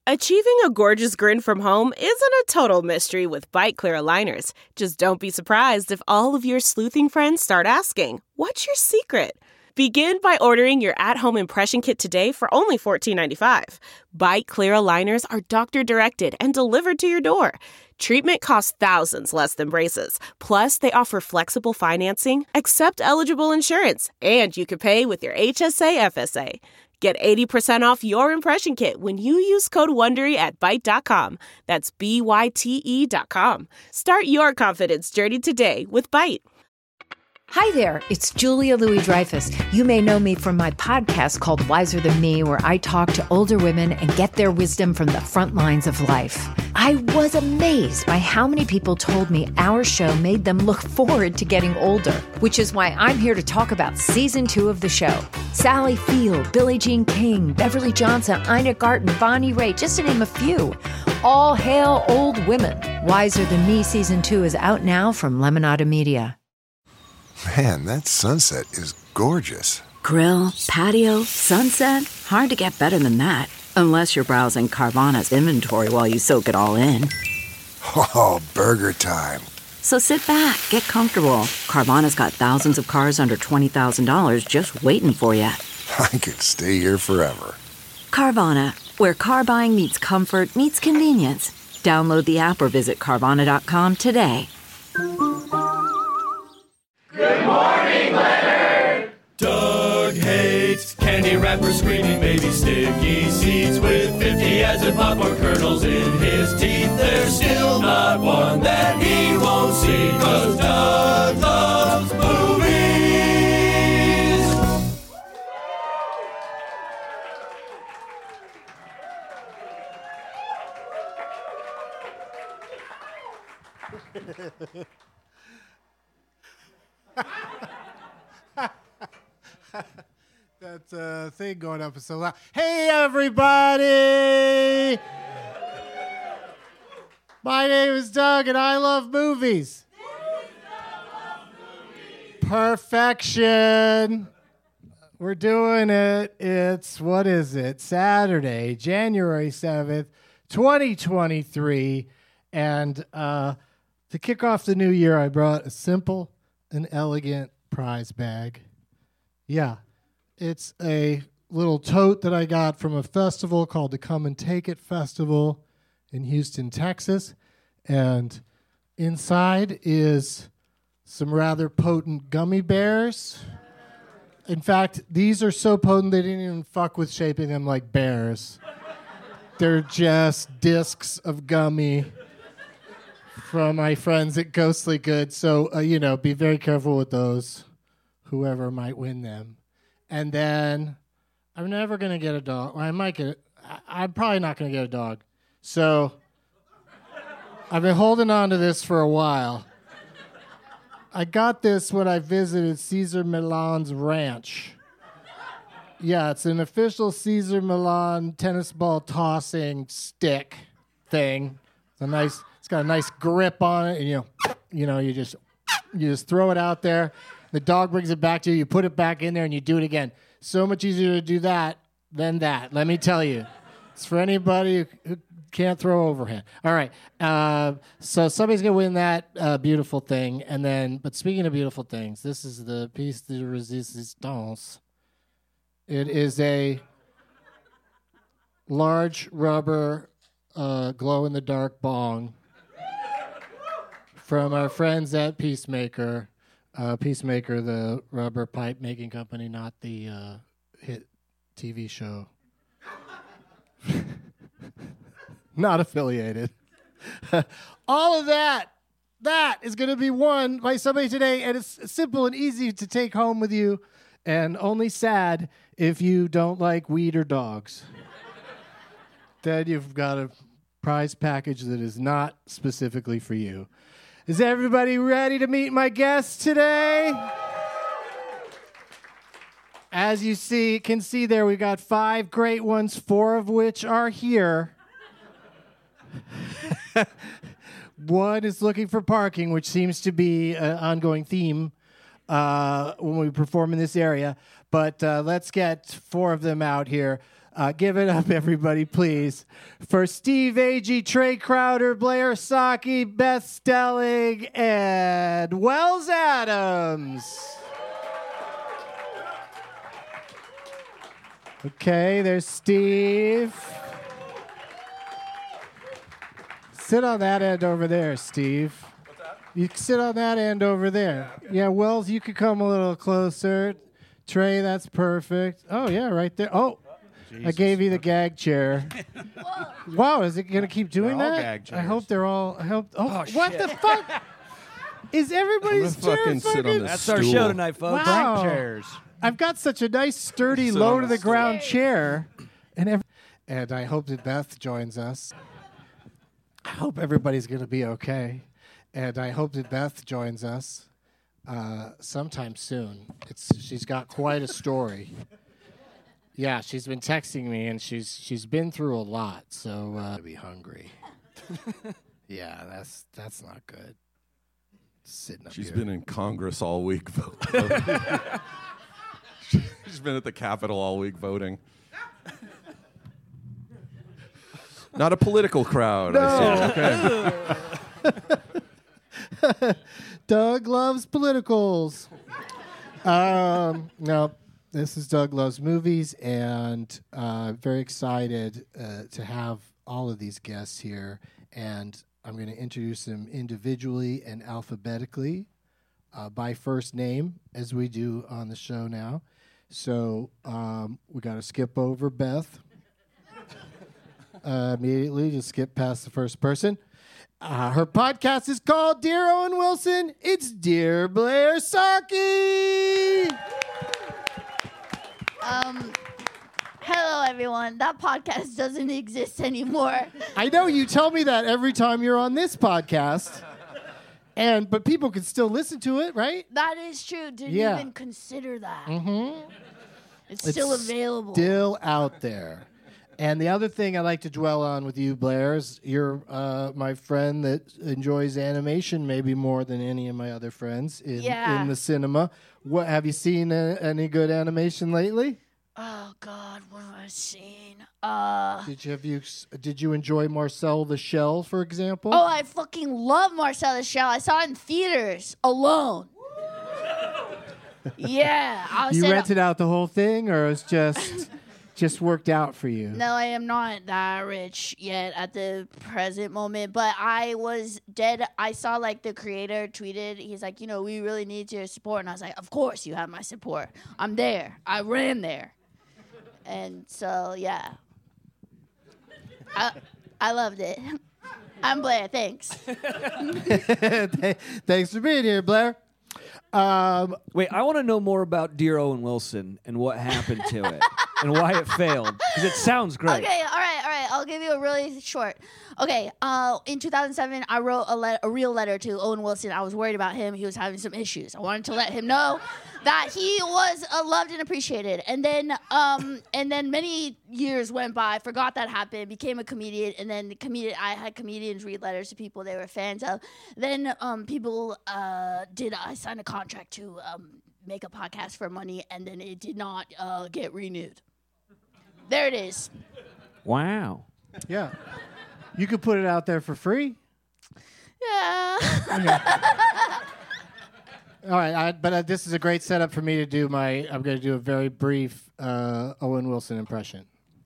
Achieving a gorgeous grin from home isn't a total mystery with Byte Clear aligners. Just don't be surprised if all of your sleuthing friends start asking, "What's your secret?" Begin by ordering your at-home impression kit today for only $14.95. Byte Clear aligners are doctor-directed and delivered to your door. Treatment costs thousands less than braces. Plus, they offer flexible financing, accept eligible insurance, and you can pay with your HSA FSA. Get 80% off your impression kit when you use code WONDERY at Byte.com. That's BYTE.com. Start your confidence journey today with Byte. Hi there, it's Julia Louis-Dreyfus. You may know me from my podcast called Wiser Than Me, where I talk to older women and get their wisdom from the front lines of life. I was amazed by how many people told me our show made them look forward to getting older, which is why I'm here to talk about season 2 of the show. Sally Field, Billie Jean King, Beverly Johnson, Ina Garten, Bonnie Raitt, just to name a few. All hail old women. Wiser Than Me season 2 is out now from Lemonada Media. Man, that sunset is gorgeous. Grill, patio, sunset. Hard to get better than that. Unless you're browsing Carvana's inventory while you soak it all in. Oh, burger time. So sit back, get comfortable. Carvana's got thousands of cars under $20,000 just waiting for you. I could stay here forever. Carvana, where car buying meets comfort meets convenience. Download the app or visit Carvana.com today. Good morning, Leonard! Doug hates candy wrappers, screaming baby sticky seeds with 50 acid popcorn kernels in his teeth. There's still not one that he won't see, 'cause Doug loves movies! That thing going up is so loud. Hey, everybody! My name is Doug, and I love movies. Perfection. We're doing it. What is it? Saturday, January 7th, 2023. And to kick off the new year, I brought a simple and elegant prize bag. Yeah, it's a little tote that I got from a festival called the Come and Take It Festival in Houston, Texas. And inside is some rather potent gummy bears. In fact, these are so potent they didn't even fuck with shaping them like bears. They're just discs of gummy from my friends at Ghostly Good. So, be very careful with those, whoever might win them. And then I'm never going to get a dog. Well, I'm probably not going to get a dog. So I've been holding on to this for a while. I got this when I visited Cesar Millan's ranch. Yeah, it's an official Cesar Millan tennis ball tossing stick thing. It's got a nice grip on it, and you just throw it out there. The dog brings it back to you. You put it back in there, and you do it again. So much easier to do that than that. Let me tell you, it's for anybody who can't throw overhand. All right. So somebody's gonna win that beautiful thing, and then. But speaking of beautiful things, this is the piece de resistance. It is a large rubber glow-in-the-dark bong from our friends at Peacemaker. Peacemaker, the rubber pipe making company, not the hit TV show. Not affiliated. All of that is going to be won by somebody today, and it's simple and easy to take home with you, and only sad if you don't like weed or dogs. Then you've got a prize package that is not specifically for you. Is everybody ready to meet my guests today? As you can see there, we got 5 great ones, 4 of which are here. One is looking for parking, which seems to be an ongoing theme when we perform in this area. But let's get 4 of them out here. Give it up, everybody, please, for Steve Agee, Trey Crowder, Blair Saki, Beth Stelling, and Wells Adams. Okay, there's Steve. Sit on that end over there, Steve. What's that? You can sit on that end over there. Yeah, okay. Yeah, Wells, you could come a little closer. Trey, that's perfect. Oh, yeah, right there. Oh, Jesus. I gave you the gag chair. Wow, is it going to keep doing they're that? All gag chairs. I hope they're all... what shit. The fuck? Is everybody's chair fucking sit on this That's stool. our show tonight, folks. Wow. Blank chairs. I've got such a nice, sturdy, low-to-the-ground chair. And I hope that Beth joins us. I hope everybody's going to be okay. And I hope that Beth joins us sometime soon. She's got quite a story. Yeah, she's been texting me, and she's been through a lot, so to be hungry. Yeah, that's not good. Sitting up She's here. been in Congress all week. She's been at the Capitol all week voting. Not a political crowd. No. I see. Okay. Doug loves politicals. No, this is Doug Loves Movies, and very excited to have all of these guests here. And I'm going to introduce them individually and alphabetically by first name, as we do on the show now. So we got to skip over Beth. Immediately, just skip past the first person. Her podcast is called Dear Owen Wilson. It's Dear Blair Saki. Hello, everyone. That podcast doesn't exist anymore. I know you tell me that every time you're on this podcast, but people can still listen to it, right? That is true. Didn't even consider that. Mm-hmm. It's still available. Still out there. And the other thing I like to dwell on with you, Blair, is you're my friend that enjoys animation maybe more than any of my other friends in the cinema. What have you seen any good animation lately? Oh God, what have I seen? Did you enjoy Marcel the Shell, for example? Oh, I fucking love Marcel the Shell. I saw it in theaters alone. Yeah, you rented out the whole thing, or it was just worked out for you? No, I am not that rich yet at the present moment, but I was dead. I saw like the creator tweeted, he's like, we really need your support. And I was like, of course you have my support. I'm there. I ran there. And so, yeah. I loved it. I'm Blair. Thanks. Thanks for being here, Blair. Wait, I want to know more about Dear Owen Wilson and what happened to it and why it failed, because it sounds great. Okay, all right. I'll give you a really short. Okay, in 2007, I wrote a real letter to Owen Wilson. I was worried about him. He was having some issues. I wanted to let him know that he was loved and appreciated. And then many years went by. Forgot that happened. Became a comedian, and then I had comedians read letters to people they were fans of. Then I signed a contract to make a podcast for money, and then it did not get renewed. There it is. Wow. Yeah. You could put it out there for free. Yeah. Okay. All right, but this is a great setup for me to do I'm going to do a very brief Owen Wilson impression.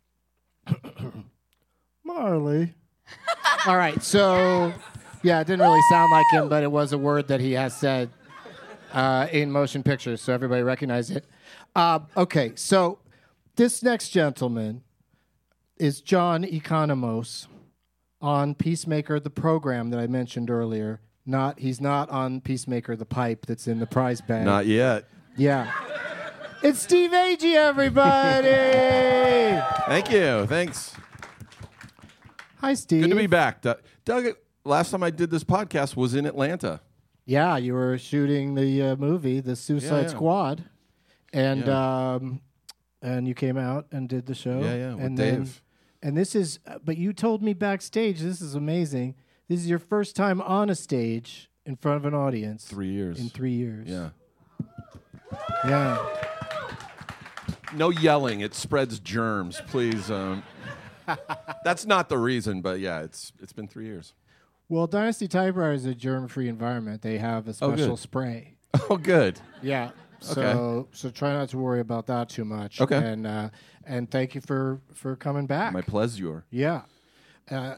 Marley. All right, so, yeah, it didn't really sound like him, but it was a word that he has said in motion pictures, so everybody recognized it. Okay, so this next gentleman is John Economos on Peacemaker, the program that I mentioned earlier. He's not on Peacemaker, the pipe that's in the prize bag. Not yet. Yeah. It's Steve Agee, everybody! Thank you. Thanks. Hi, Steve. Good to be back. Doug, last time I did this podcast was in Atlanta. Yeah, you were shooting the movie, The Suicide Squad. And and you came out and did the show. Yeah, with and Dave. And this is, but you told me backstage, this is amazing. This is your first time on a stage in front of an audience. 3 years. In 3 years. Yeah. Yeah. No yelling. It spreads germs. Please. That's not the reason, but yeah, it's been 3 years. Well, Dynasty Typewriter is a germ-free environment. They have a special good. spray. Oh, good. Yeah. So try not to worry about that too much. Okay. And thank you for coming back. My pleasure. Yeah. I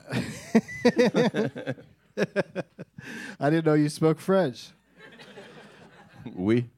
didn't know you spoke French. We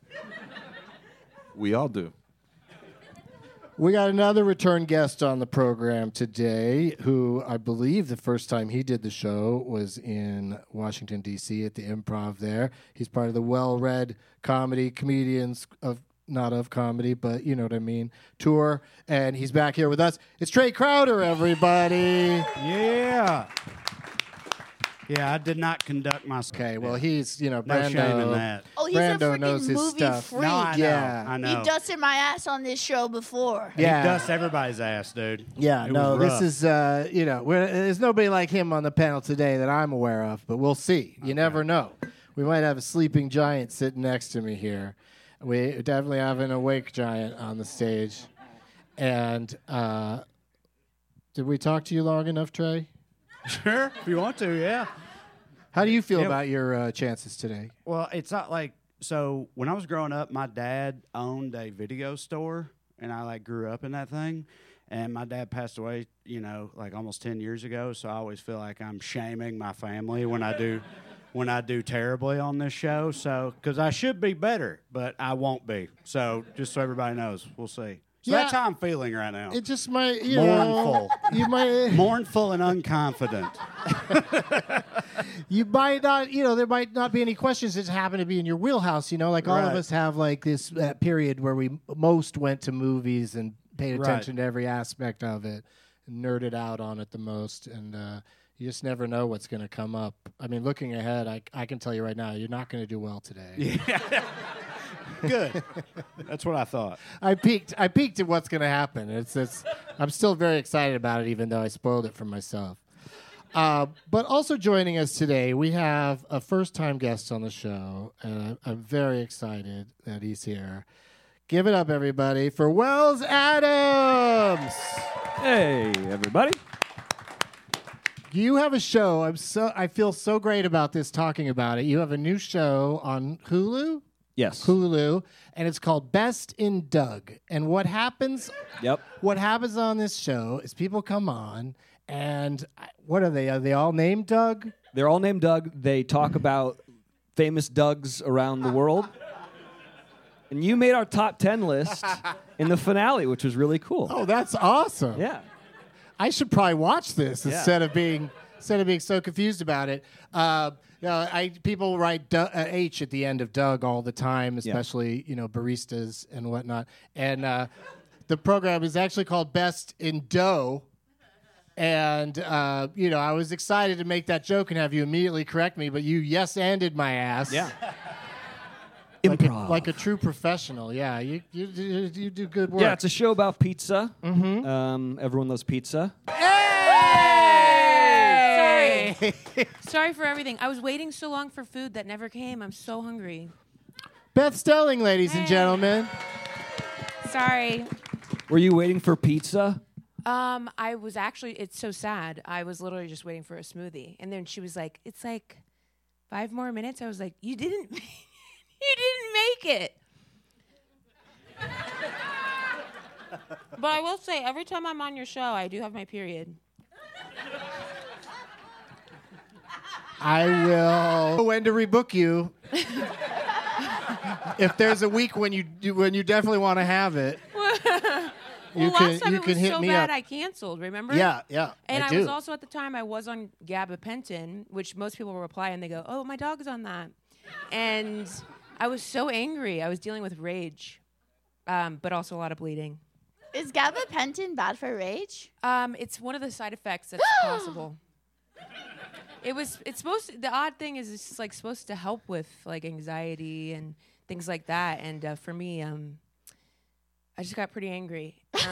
all do. We got another return guest on the program today who I believe the first time he did the show was in Washington, D.C. at the Improv there. He's part of the well-read comedians of not of comedy, but you know what I mean, tour. And he's back here with us. It's Trey Crowder, everybody. Yeah. Yeah, I did not conduct myself. Okay, well, he's, no Brando. shame in that. Oh, he's Brando a knows freaking his movie stuff. freak. No, I know. Yeah. I know. He dusted my ass on this show before. Yeah. He dusts everybody's ass, dude. Yeah, It no, was this rough. is, there's nobody like him on the panel today that I'm aware of, but we'll see. You never know. We might have a sleeping giant sitting next to me here. We definitely have an awake giant on the stage. And did we talk to you long enough, Trey? Sure, if you want to, yeah. How do you feel Yeah. about your chances today? Well, it's not like, so when I was growing up, my dad owned a video store, and I grew up in that thing. And my dad passed away, almost 10 years ago. So I always feel like I'm shaming my family when I do terribly on this show. So, because I should be better, but I won't be. So just so everybody knows, we'll see. So Yeah. that's how I'm feeling right now. It just might, Mournful. You might, Mournful and unconfident. you might not, there might not be any questions that happen to be in your wheelhouse. All of Right. us have this period where we most went to movies and paid Right. attention to every aspect of it, and nerded out on it the most, and you just never know what's going to come up. I mean, looking ahead, I can tell you right now, you're not going to do well today. Yeah. Good. That's what I thought. I peeked at what's going to happen. It's I'm still very excited about it, even though I spoiled it for myself. But also joining us today, we have a first-time guest on the show, and I'm very excited that he's here. Give it up, everybody, for Wells Adams. Hey, everybody. You have a show. I feel so great about this, talking about it. You have a new show on Hulu? Yes. Hulu, and it's called Best in Doug. And what happens? Yep. What happens on this show is people come on, and what are they? Are they all named Doug? They're all named Doug. They talk about famous Dougs around the world. And you made our top 10 list in the finale, which was really cool. Oh, that's awesome. Yeah. I should probably watch this Yeah. instead of being so confused about it. People write H at the end of Doug all the time, especially baristas and whatnot. And the program is actually called Best in Dough. And I was excited to make that joke and have you immediately correct me, but you yes-anded my ass. Yeah. Improv. Like a true professional. Yeah, you do good work. Yeah, it's a show about pizza. Mm-hmm. Everyone loves pizza. Sorry for everything. I was waiting so long for food that never came. I'm so hungry. Beth Stelling, ladies and gentlemen. Sorry. Were you waiting for pizza? I was actually, it's so sad. I was literally just waiting for a smoothie. And then she was like, it's like 5 more minutes. I was like, you didn't make it. But I will say, every time I'm on your show, I do have my period. I will know when to rebook you. If there's a week when you definitely want to have it, Well, last time you it can was hit so me bad up. I canceled, remember? Yeah. And I do. was also at the time I was on gabapentin, which most people will reply and they go, "Oh, my dog's on that," and I was so angry. I was dealing with rage, but also a lot of bleeding. Is gabapentin bad for rage? It's one of the side effects that's possible. The odd thing is it's like supposed to help with like anxiety and things like that. And for me, I just got pretty angry.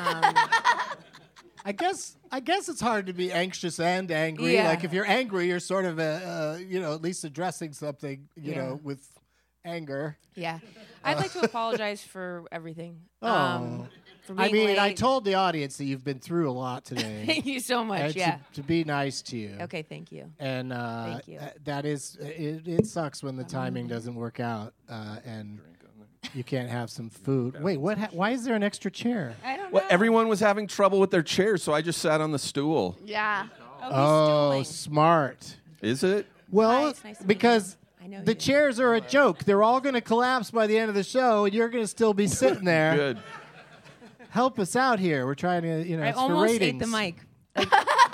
I guess it's hard to be anxious and angry. Yeah. Like if you're angry, you're sort of at least addressing something, with anger. Yeah. I'd like to apologize for everything. Oh. For being I mean, late. I told the audience that you've been through a lot today. Thank you so much. And Yeah. to be nice to you. Okay, thank you. And Thank you. that is, it sucks when the timing doesn't work out and you can't have some food. Wait, what? Why is there an extra chair? I don't know. Well, everyone was having trouble with their chairs, so I just sat on the stool. Yeah. Oh, smart. Is it? Well, It's nice to meet because you. I know the you. chairs are a joke. They're all going to collapse by the end of the show, and you're going to still be sitting there. Good. Help us out here. We're trying to, I it's for almost ate ratings. the mic. Like,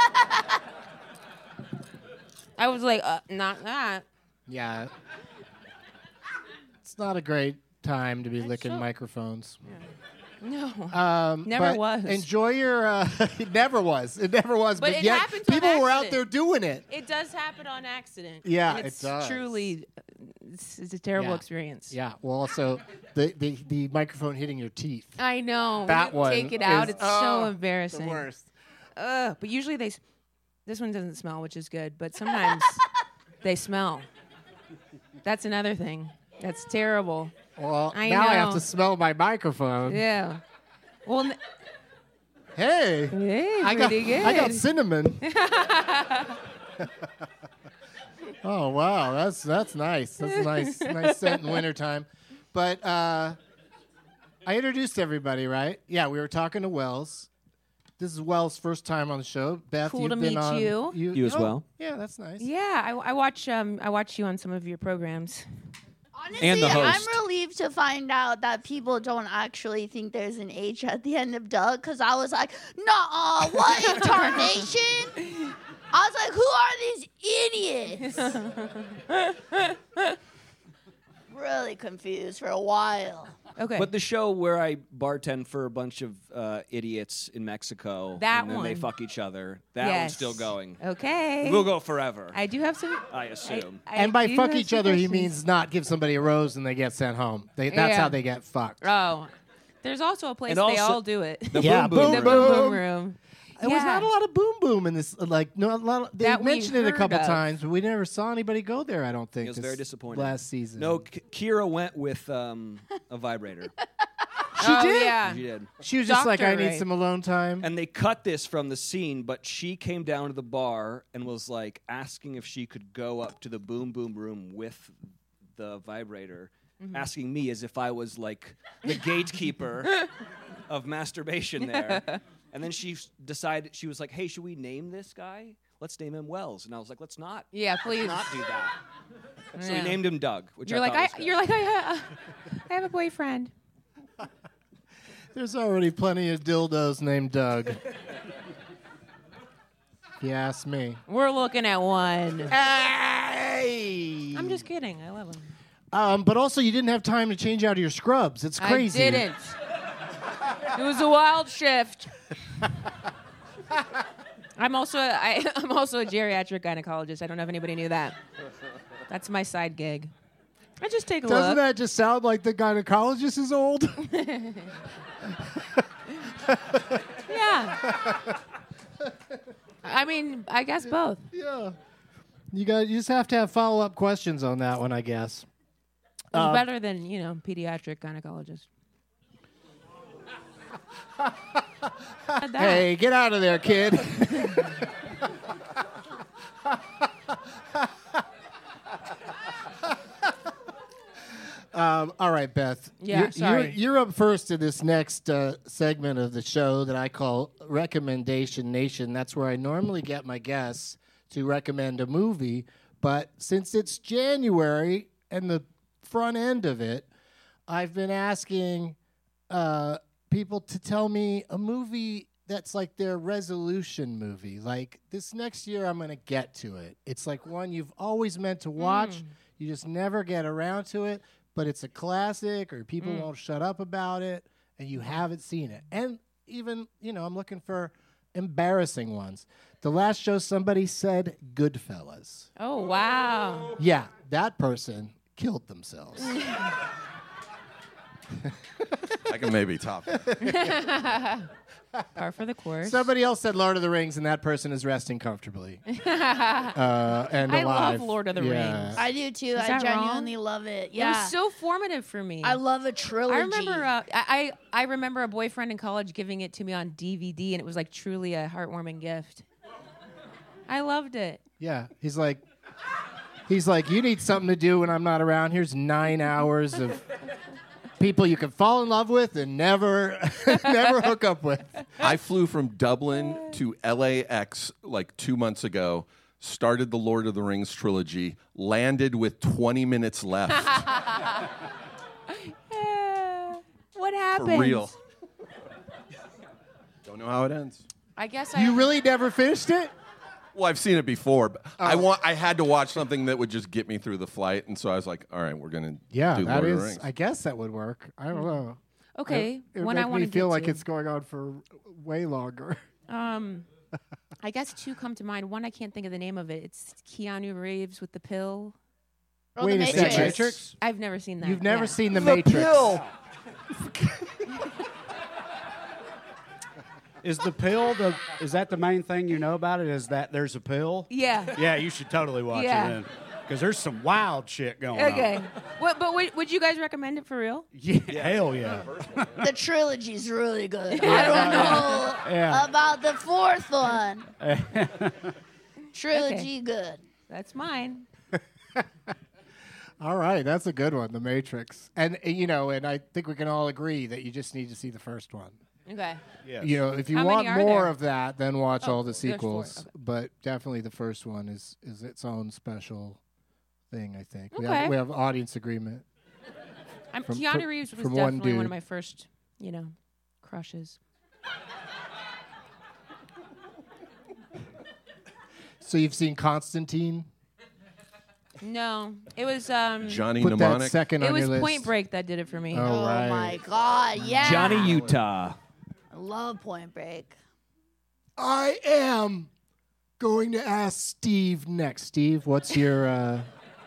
I was like, not that. Yeah. It's not a great time to be licking microphones. No. Never but was. Enjoy your. It never was. It never was. But it yet happens on people were out accident. there doing it. It does happen on accident. Yeah, and it's it does. truly, it's a terrible Yeah. experience. Yeah. Well, also the microphone hitting your teeth. I know. That When you one take it out. is- It's so oh, embarrassing. the worst. But usually this one doesn't smell, which is good. But sometimes they smell. That's another thing. That's terrible. Well, I now I have know. to smell my microphone. Yeah. Well. Hey. Hey, I got pretty good. I got cinnamon. Oh wow, that's nice. That's a nice scent in wintertime. But I introduced everybody, right? Yeah, we were talking to Wells. This is Wells' first time on the show. Beth, Cool you've to been meet on. you. You as well. Yeah, that's nice. Yeah, I watch you on some of your programs. Honestly, And the host. I'm relieved to find out that people don't actually think there's an H at the end of Doug, because I was like, nah, what in tarnation? I was like, who are these idiots? Really confused for a while. Okay. But the show where I bartend for a bunch of idiots in Mexico, That and then they one. fuck each other. That one's Yes. still going. Okay. We'll go forever. I do have some. I assume. And by do fuck have each some other, he questions. means not give somebody a rose and they get sent home. That's Yeah. how they get fucked. Oh, there's also a place And they also- all do it. The Yeah, boom boom. the boom, room. boom boom. boom room. There was not a lot of boom boom in this. Like, no, a lot. They That we mentioned it a heard couple of. times, but we never saw anybody go there. I don't think. It was this very disappointing. last season. No, Kira went with a vibrator. she did. Yeah. She did. She was just like, Doctor, I need right? some alone time. And they cut this from the scene, but she came down to the bar and was like asking if she could go up to the boom boom room with the vibrator, asking me as if I was like the gatekeeper of masturbation there. And then she decided, she was like, hey, should we name this guy? Let's name him Wells. And I was like, let's not. Yeah, please. Not do that. So we Yeah. named him Doug, which You're I like thought was good. I have a boyfriend. There's already plenty of dildos named Doug. If you ask me. We're looking at one. Hey! I'm just kidding. I love him. But also, you didn't have time to change out your scrubs. It's crazy. I didn't. It was a wild shift. I'm also a geriatric gynecologist. I don't know if anybody knew that. That's my side gig. I just take a Doesn't look. that just sound like the gynecologist is old? Yeah. I mean, I guess both. Yeah. You just have to have follow-up questions on that one, I guess. It's better than, pediatric gynecologist. Hey, get out of there, kid. All right, Beth. Yeah, sorry. You're up first in this next segment of the show that I call Recommendation Nation. That's where I normally get my guests to recommend a movie. But since it's January and the front end of it, I've been asking people to tell me a movie that's like their resolution movie. Like, this next year, I'm going to get to it. It's like one you've always meant to watch. You just never get around to it. But it's a classic, or people won't shut up about it, and you haven't seen it. And even, I'm looking for embarrassing ones. The last show, somebody said Goodfellas. Oh, wow. Yeah, that person killed themselves. I can maybe top that. Par for the course. Somebody else said Lord of the Rings, and that person is resting comfortably. And I alive. love Lord of the Rings. I do too. Is I that genuinely wrong? love it. It Yeah. was so formative for me. I love a trilogy. I remember I remember a boyfriend in college giving it to me on DVD, and it was like truly a heartwarming gift. I loved it. Yeah, he's like, you need something to do when I'm not around. Here's 9 hours of people you can fall in love with and never hook up with. I flew from Dublin to LAX like 2 months ago, started the Lord of the Rings trilogy, landed with 20 minutes left. What happened? For real. Don't know how it ends. I guess You really never finished it? Well, I've seen it before, but I had to watch something that would just get me through the flight, and so I was like, all right, we're going to do that Lord of the is. Rings. I guess that would work. I don't know. Okay, It would one make I want me to feel get like to. it's going on for way longer. I guess two come to mind. One, I can't think of the name of it. It's Keanu Reeves with the pill. Oh, Wait the a second. Matrix. I've never seen that. You've never Yeah. seen The Matrix. Is the pill is that the main thing you know about it? Is that there's a pill? Yeah. Yeah, you should totally watch Yeah. it then. Because there's some wild shit going on. Okay. But would you guys recommend it for real? Yeah, hell yeah. The trilogy's really good. I don't know Yeah. about the fourth one. Trilogy Okay. good. That's mine. All right, that's a good one, The Matrix. And and I think we can all agree that you just need to see the first one. Okay. Yes. If you How want many are more there? of that, then watch all the there's 4. sequels. Okay. But definitely the first one is its own special thing, I think. Okay. We have audience agreement. Keanu Reeves was from one definitely one dude. of my first, crushes. So you've seen Constantine? No, it was Johnny Put that Mnemonic. second it on was your list. Point Break that did it for me. Oh, Oh right. my God, yeah. Johnny Utah. I love Point Break. I am going to ask Steve next. Steve, what's your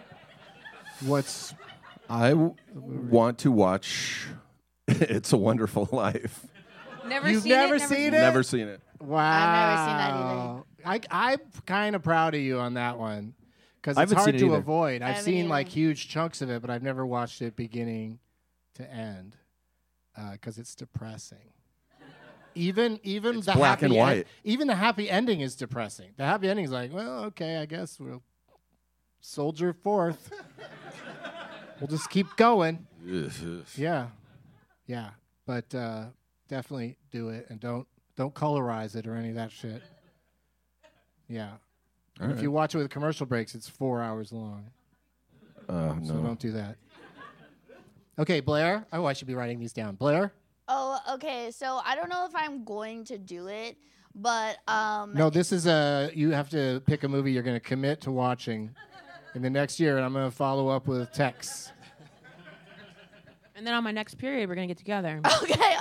I want to watch It's a Wonderful Life. Never You've seen never it. seen it? Never seen it. Wow. I've never seen that I'm kind of proud of you on that one because I it's haven't hard seen it to either. avoid. I've haven't seen either. like huge chunks of it, but I've never watched it beginning to end because it's depressing. Even It's the black happy and white. even the happy ending is depressing. The happy ending is like, well, okay, I guess we'll soldier forth. We'll just keep going. Yeah, but definitely do it and don't colorize it or any of that shit. Yeah, and if right. you watch it with commercial breaks, it's 4 hours long. So No. don't do that. Okay, Blair. Oh, I should be writing these down. Blair. Oh, okay. So I don't know if I'm going to do it, but No, this is you have to pick a movie you're going to commit to watching in the next year, and I'm going to follow up with texts. And then on my next period, we're gonna get together. Okay.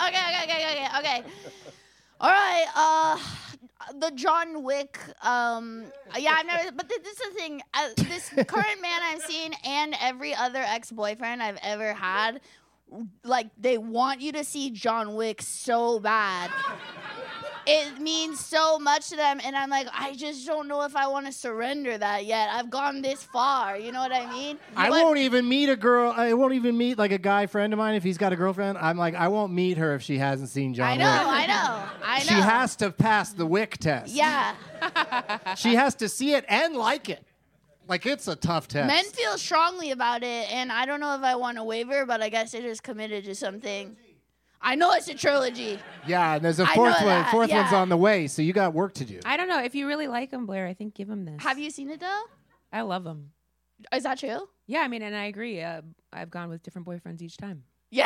All right. The John Wick. Yeah, I've never. But this is the thing. This current man I'm seeing and every other ex-boyfriend I've ever had, like they want you to see John Wick so bad. It means so much to them, and I'm like, I just don't know if I want to surrender that yet. I've gone this far. You know what I mean? I won't even meet a girl. I won't even meet like a guy friend of mine if he's got a girlfriend. I'm like, I won't meet her if she hasn't seen John Wick. I know. She has to pass the Wick test. Yeah. She has to see it and like it. Like, it's a tough test. Men feel strongly about it, and I don't know if I want to waver, but I guess it is committed to something. I know it's a trilogy. Yeah, and there's a I fourth know one. that, Fourth yeah. one's on the way, so you got work to do. I don't know if you really like him, Blair. I think give him this. Have you seen it, though? I love him. Is that true? Yeah, I mean, and I agree. I've gone with different boyfriends each time. Yeah.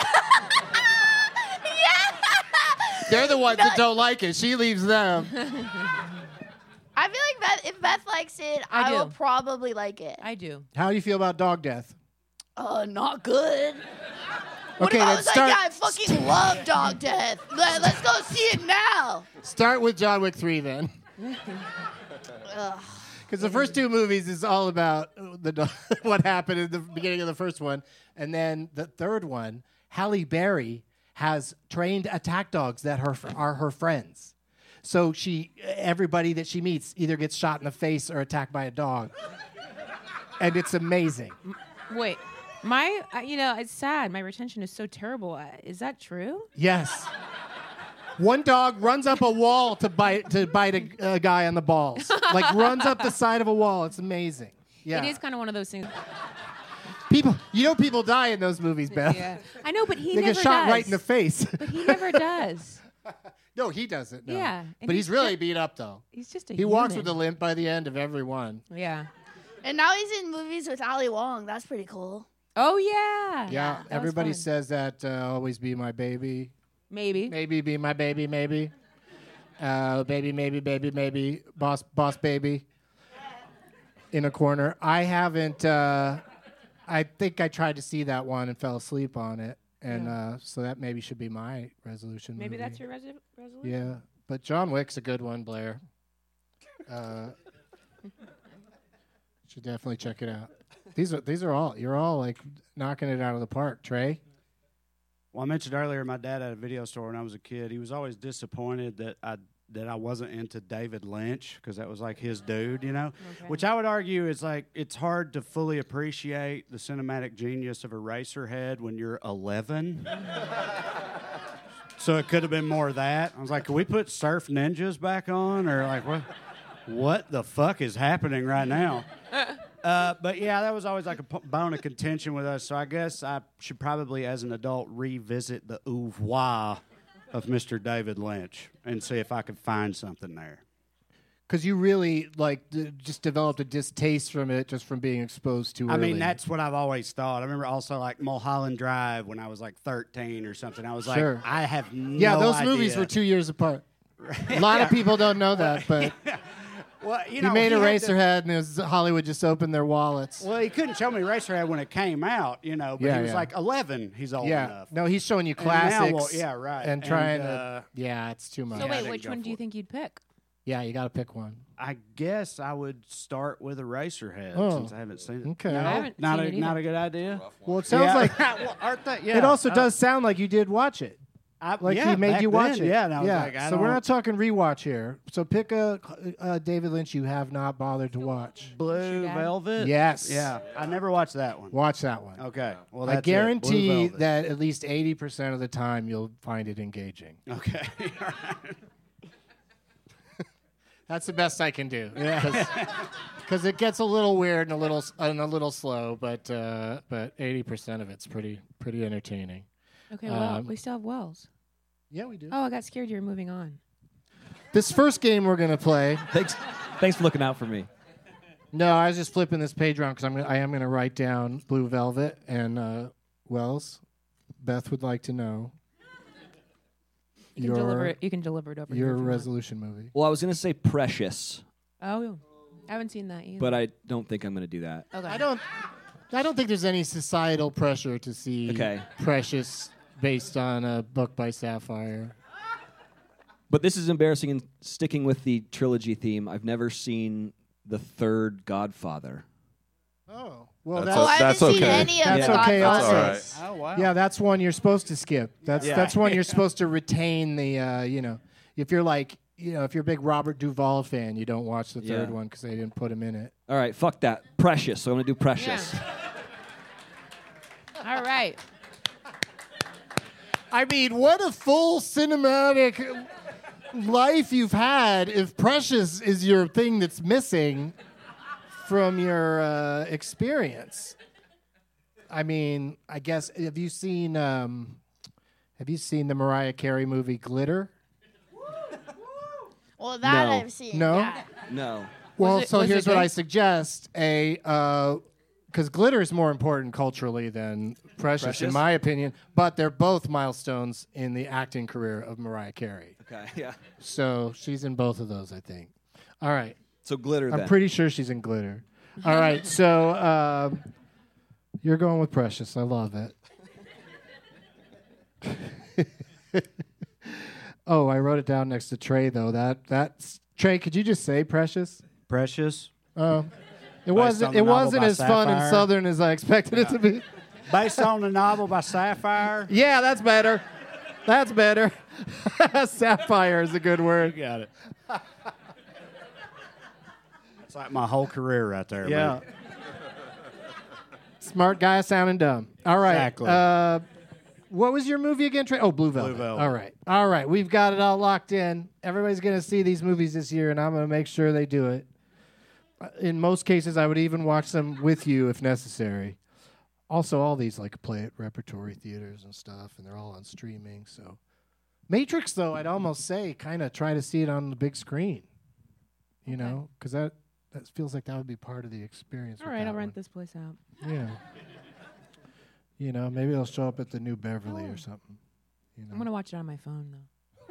They're the ones that don't like it. She leaves them. I feel like if Beth likes it, I I will do. probably like it. I do. How do you feel about Dog Death? Not good. What Okay, if I then was start. like, yeah, I fucking love Dog Death. Let's go see it now. Start with John Wick 3 then. Ugh. Because the first two movies is all about what happened in the beginning of the first one. And then the third one Halle Berry has trained attack dogs that are her friends. So everybody that she meets either gets shot in the face or attacked by a dog. And it's amazing. Wait, it's sad. My retention is so terrible. Is that true? Yes. One dog runs up a wall to bite a guy on the balls. Like runs up the side of a wall. It's amazing. Yeah. It is kind of one of those things. People die in those movies, Beth. Yeah. I know, but he they never get shot does. right in the face. But he never does. No, he doesn't. No. Yeah. But he's really beat up, though. He's just a He walks human. with a limp by the end of every one. Yeah. And now he's in movies with Ali Wong. That's pretty cool. Oh, yeah. Yeah, That was everybody fun. says that always be my baby. Maybe. Maybe be my baby, maybe. Baby, maybe. Boss baby. In a corner. I haven't, I think I tried to see that one and fell asleep on it. And so that maybe should be my resolution Maybe movie. that's your resolution? Yeah, but John Wick's a good one, Blair. Should definitely check it out. These are all, you're all like knocking it out of the park, Trey. Well, I mentioned earlier my dad had a video store when I was a kid. He was always disappointed that I wasn't into David Lynch because that was like his dude, you know? Okay. Which I would argue is like it's hard to fully appreciate the cinematic genius of Eraserhead when you're 11. So it could have been more of that. I was like, can we put Surf Ninjas back on? Or like, what the fuck is happening right now? But yeah, that was always like a bone of contention with us. So I guess I should probably, as an adult, revisit the oeuvre of Mr. David Lynch and see if I could find something there. Because you really just developed a distaste from it just from being exposed to. I mean, that's what I've always thought. I remember also like Mulholland Drive when I was like 13 or something. I was Sure. like, I have no Yeah, those idea. movies were 2 years apart. A lot of people don't know that, but Well, he made had to- Eraserhead, and it was Hollywood just opened their wallets. Well, he couldn't show me Eraserhead when it came out, you know, but Yeah, he was yeah. like 11. He's old Yeah, enough. no, he's showing you And now, classics. well, yeah, right. And trying to, yeah, it's too much. So I wait, didn't which go one do for you it. think you'd pick? Yeah, you got to pick one. I guess I would start with Eraserhead Oh, since I haven't seen it. okay. No? I haven't not seen a it either. not a good idea. Well, it sounds like well, aren't they? Yeah. it also does sound like you did watch it. Like yeah, he made back you watch then, it. Yeah, and I was like, so we're not talking rewatch here. So pick a David Lynch you have not bothered to watch. Blue Dad? Velvet. Yes. Yeah, I never watched that one. Watch that one. Okay. Well, I that's it. Blue guarantee Velvet. that at least 80% of the time you'll find it engaging. Okay. That's the best I can do. Because it gets a little weird and a little slow, but 80% of it's pretty entertaining. Okay, well, we still have Wells. Yeah, we do. Oh, I got scared you were moving on. This first game we're gonna play. Thanks for looking out for me. No, I was just flipping this page around because I am gonna write down Blue Velvet and Wells. Beth would like to know You can deliver it over. here your if you want. resolution movie. Well, I was going to say Precious, Oh, I haven't seen that either. but I don't think I'm going to do that. okay. I don't think there's any societal pressure to see Okay. Precious based on a book by Sapphire. But this is embarrassing and sticking with the trilogy theme. I've never seen the third Godfather. Oh, well, That's I haven't That's seen okay. any of That's the okay also. Godfathers. Oh wow. Yeah, that's one you're supposed to skip. Yeah. That's one you're supposed to retain the if you're like if you're a big Robert Duvall fan, you don't watch the third Yeah. one because they didn't put him in it. All right, fuck that. Precious. So I'm going to do Precious. All right. I mean, what a full cinematic life you've had if Precious is your thing that's missing from your experience. I mean, I guess have you seen the Mariah Carey movie Glitter? Well, that No. I've seen. No? Yeah. No. Well, it- so was it here's what good? I suggest: because glitter is more important culturally than Precious, in Precious? my opinion. But they're both milestones in the acting career of Mariah Carey. Okay, yeah. So she's in both of those, I think. All right, So Glitter I'm then. pretty sure she's in Glitter. All right, so you're going with Precious. I love it. Oh, I wrote it down next to Trey though. That's Trey. Could you just say Precious? Precious. It Based on wasn't. the It novel wasn't by as fun and Sapphire? southern as I expected it to be. Based on the novel by Sapphire. Yeah, that's better. That's better. Sapphire is a good word. You got it. It's like my whole career right there. Yeah. Man. Smart guy sounding dumb. All right. Exactly. What was your movie again, Trey? Oh, Blue Velvet. Blue Velvet. All right. All right. We've got it all locked in. Everybody's going to see these movies this year, and I'm going to make sure they do it. In most cases, I would even watch them with you if necessary. Also, all these play at repertory theaters and stuff, and they're all on streaming. So, Matrix, though, I'd almost say kind of try to see it on the big screen. You know, because that feels like that would be part of the experience. All right, I'll rent this place out. Yeah. You know, maybe it'll show up at the New Beverly or something. You know? I'm going to watch it on my phone, though.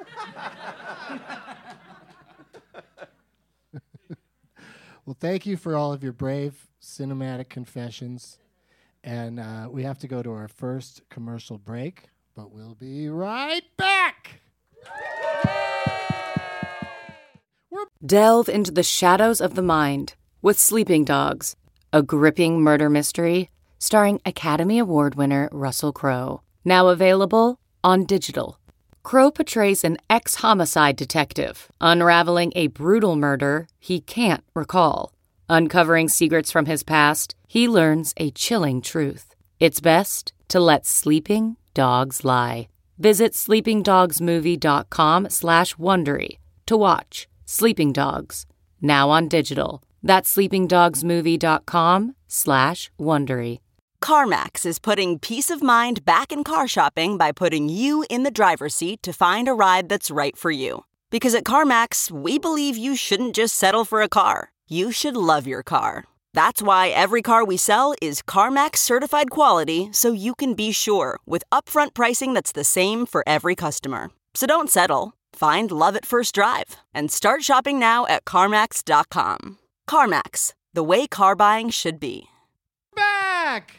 Well, thank you for all of your brave cinematic confessions. And we have to go to our first commercial break, but we'll be right back. Delve into the shadows of the mind with Sleeping Dogs, a gripping murder mystery starring Academy Award winner Russell Crowe. Now available on digital. Crowe portrays an ex-homicide detective unraveling a brutal murder he can't recall. Uncovering secrets from his past, he learns a chilling truth. It's best to let sleeping dogs lie. Visit sleepingdogsmovie.com/Wondery to watch Sleeping Dogs, now on digital. That's sleepingdogsmovie.com/Wondery. CarMax is putting peace of mind back in car shopping by putting you in the driver's seat to find a ride that's right for you. Because at CarMax, we believe you shouldn't just settle for a car. You should love your car. That's why every car we sell is CarMax certified quality, so you can be sure with upfront pricing that's the same for every customer. So don't settle. Find love at first drive and start shopping now at CarMax.com. CarMax, the way car buying should be. Back!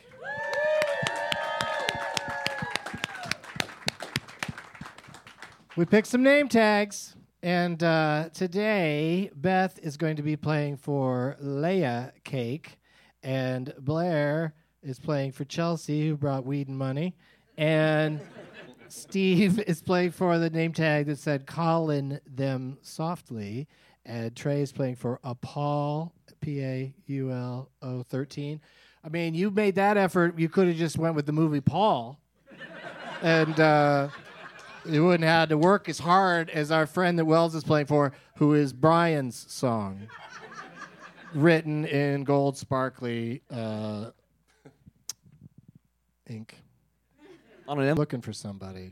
We picked some name tags. And today, Beth is going to be playing for Leia Cake, and Blair is playing for Chelsea, who brought weed and money, and Steve is playing for the name tag that said "Callin' Them Softly," and Trey is playing for Paul, Paulo 13. I mean, you made that effort. You could have just went with the movie Paul, and. You wouldn't have had to work as hard as our friend that Wells is playing for, who is Brian's song, written in gold sparkly ink. Looking for somebody.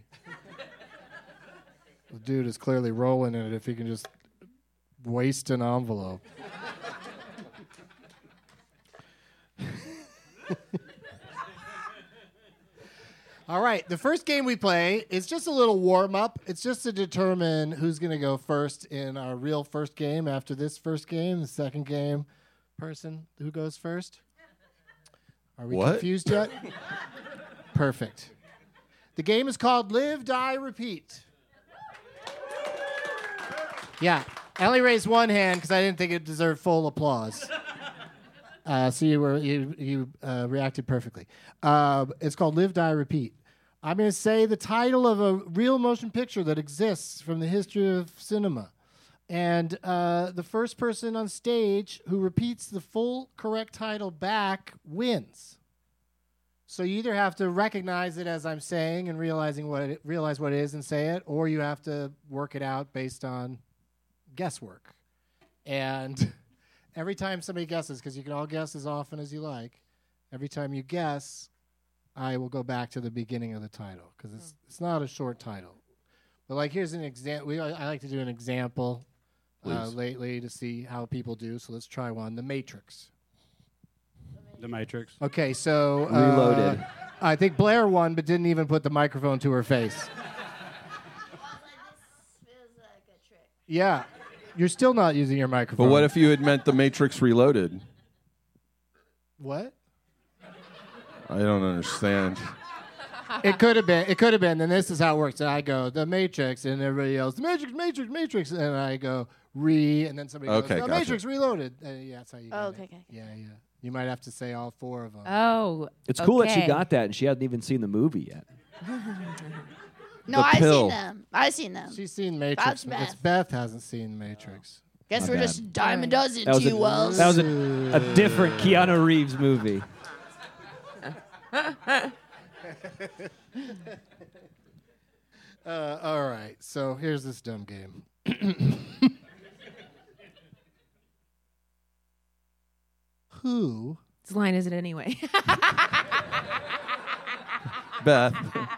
The dude is clearly rolling in it if he can just waste an envelope. All right, the first game we play is just a little warm-up. It's just to determine who's going to go first in our real first game after this first game. The second game, person who goes first? Are we confused yet? Perfect. The game is called Live, Die, Repeat. Yeah, Ellie raised one hand because I didn't think it deserved full applause. So you reacted perfectly. It's called Live, Die, Repeat. I'm going to say the title of a real motion picture that exists from the history of cinema. And the first person on stage who repeats the full correct title back wins. So you either have to recognize it as I'm saying and realize what it is and say it, or you have to work it out based on guesswork. And every time somebody guesses, because you can all guess as often as you like, every time you guess, I will go back to the beginning of the title, because it's not a short title. But here's an example. I like to do an example lately to see how people do. So let's try one. The Matrix. The Matrix. Okay, so Reloaded. I think Blair won, but didn't even put the microphone to her face. Yeah. You're still not using your microphone. But what if you had meant The Matrix Reloaded? What? I don't understand. It could have been. And this is how it works. I go, The Matrix, and everybody yells, Matrix. And I go, and then somebody goes, The Matrix Reloaded. Yeah, that's how you get it. Okay. Yeah. You might have to say all 4 of them. Oh, It's cool that she okay. got that, and she hadn't even seen the movie yet. No, The I've pill. seen them. I've seen them. She's seen Matrix. That's Beth. It's Beth hasn't seen Matrix. Guess My we're bad. just a dime a dozen, That was T. Wells. That was a different Keanu Reeves movie. All right, so here's this dumb game. Who? Whose line is it anyway? Beth.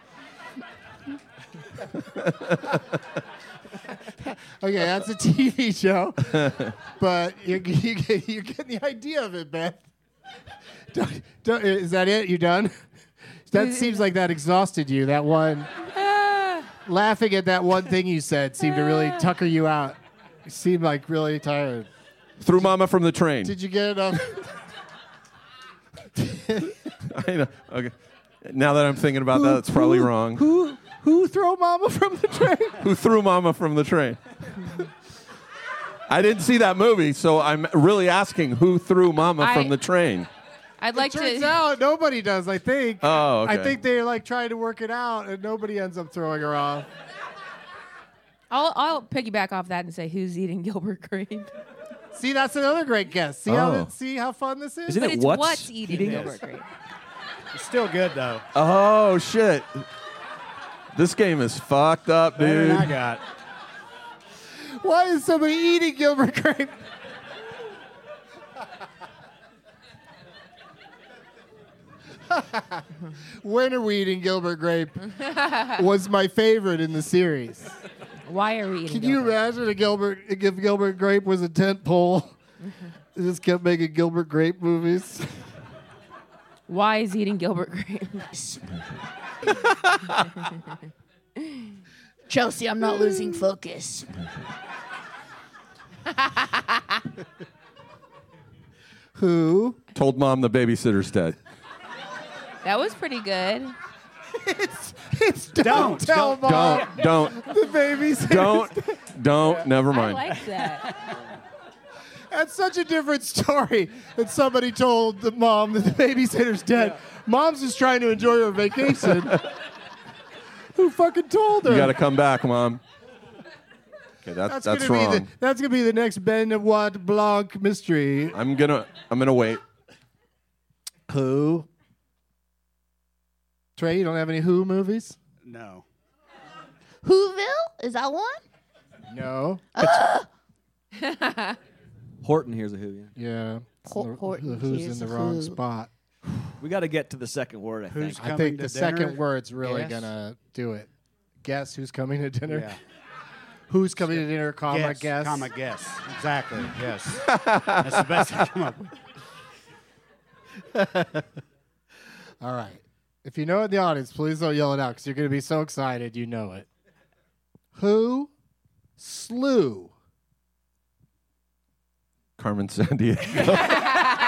Okay, that's a TV show, but you're getting the idea of it, Beth. Is that it? You done? That seems like that exhausted you. That one, laughing at that one thing you said seemed to really tucker you out. You seemed like really tired. Threw Mama from the train. Did you get enough? I know. Okay. Now that I'm thinking about that, it's probably wrong. Who threw Mama from the train? Who threw Mama from the train? I didn't see that movie, so I'm really asking who threw Mama from the train. I'd like Turns to. out nobody does. I think. Oh, okay. I think they're like trying to work it out, and nobody ends up throwing her off. I'll piggyback off that and say who's eating Gilbert Grape. See, that's another great guess. See how fun this is. Isn't But it it's what's what's eating eating Gilbert it? Grape. It's still good though. Oh shit! This game is fucked up, Better dude. than I got. Why is somebody eating Gilbert Grape? When Are We Eating Gilbert Grape was my favorite in the series. Why are we eating? Can you imagine if Gilbert Grape was a tent pole? They just kept making Gilbert Grape movies. Why is he eating Gilbert Grape? Chelsea, I'm not losing focus. Who told Mom the babysitter's dead? That was pretty good. It's don't tell Mom. Don't. The baby's Don't. Never I mind. like that. That's such a different story that somebody told the mom that the babysitter's dead. Mom's just trying to enjoy her vacation. Who fucking told her? You got to come back, Mom. Okay, that's gonna wrong. Be that's gonna be the next Benoit Blanc mystery. I'm gonna wait. Who? Trey, you don't have any Who movies? No. Whoville? Is that one? No. Horton here's a who. Yeah. Horton The Who's hears in the a wrong Who. spot. We got to get to the second word. I think. I think the second dinner? word's really Guess? gonna do it. Guess who's coming to dinner? Yeah. Who's coming to dinner, comma, guess. Comma, guess. Exactly. Yes. That's the best I come up with. All right. If you know it in the audience, please don't yell it out because you're going to be so excited you know it. Who slew? Carmen Sandiego.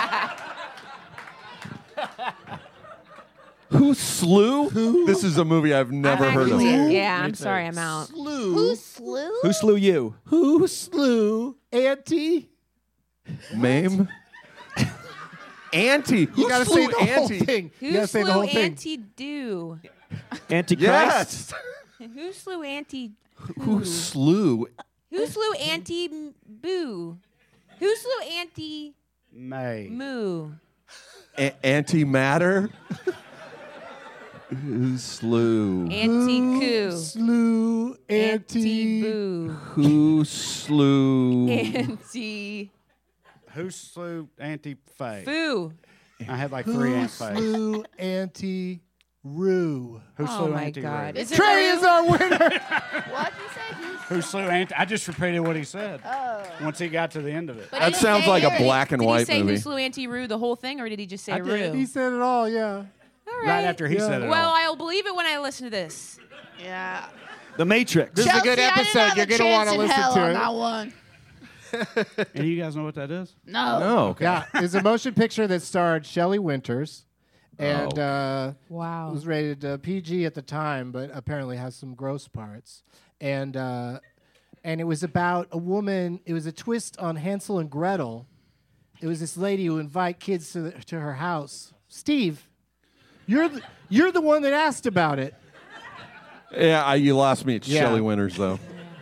Who slew? This is a movie I've never heard of. Yeah, I'm sorry, I'm out. Who slew? Who slew you? Who slew Auntie? Mame? Auntie. You got to say the whole Auntie? thing. Who You got to say slew the whole thing. Auntie Do? Antichrist. Yes. Who slew Auntie? Who slew? Who slew Auntie Boo? Who slew Auntie May. Moo? Antimatter? Who slew? Auntie Who Coo? slew Auntie Auntie? Boo? Who slew? Auntie Who slew Auntie Faye? Foo? I had like 3 Who Aunt Faye. slew Auntie Rue? Who Oh slew my Auntie God! Rue? Is it Trey is our winner. What you say? Who slew Auntie? I just repeated what he said. Oh. Once he got to the end of it. But That did he sounds say like a it? black and Did white he say movie. Who slew Auntie Rue the whole thing, or did he just say I did. Rue? He said it all, yeah. All right. Right after he said it Well, all. I'll believe it when I listen to this. Yeah. The Matrix. This is a good Chelsea, I episode. You're didn't going to have want a to chance in listen hell to on it. that one. And you guys know what that is? No. No. Okay. Yeah, it's a motion picture that starred Shelley Winters, and Wow. it was rated PG at the time, but apparently has some gross parts. And it was about a woman. It was a twist on Hansel and Gretel. It was this lady who invite kids to her house. Steve, you're the one that asked about it. Yeah, you lost me at Shelley Winters, though.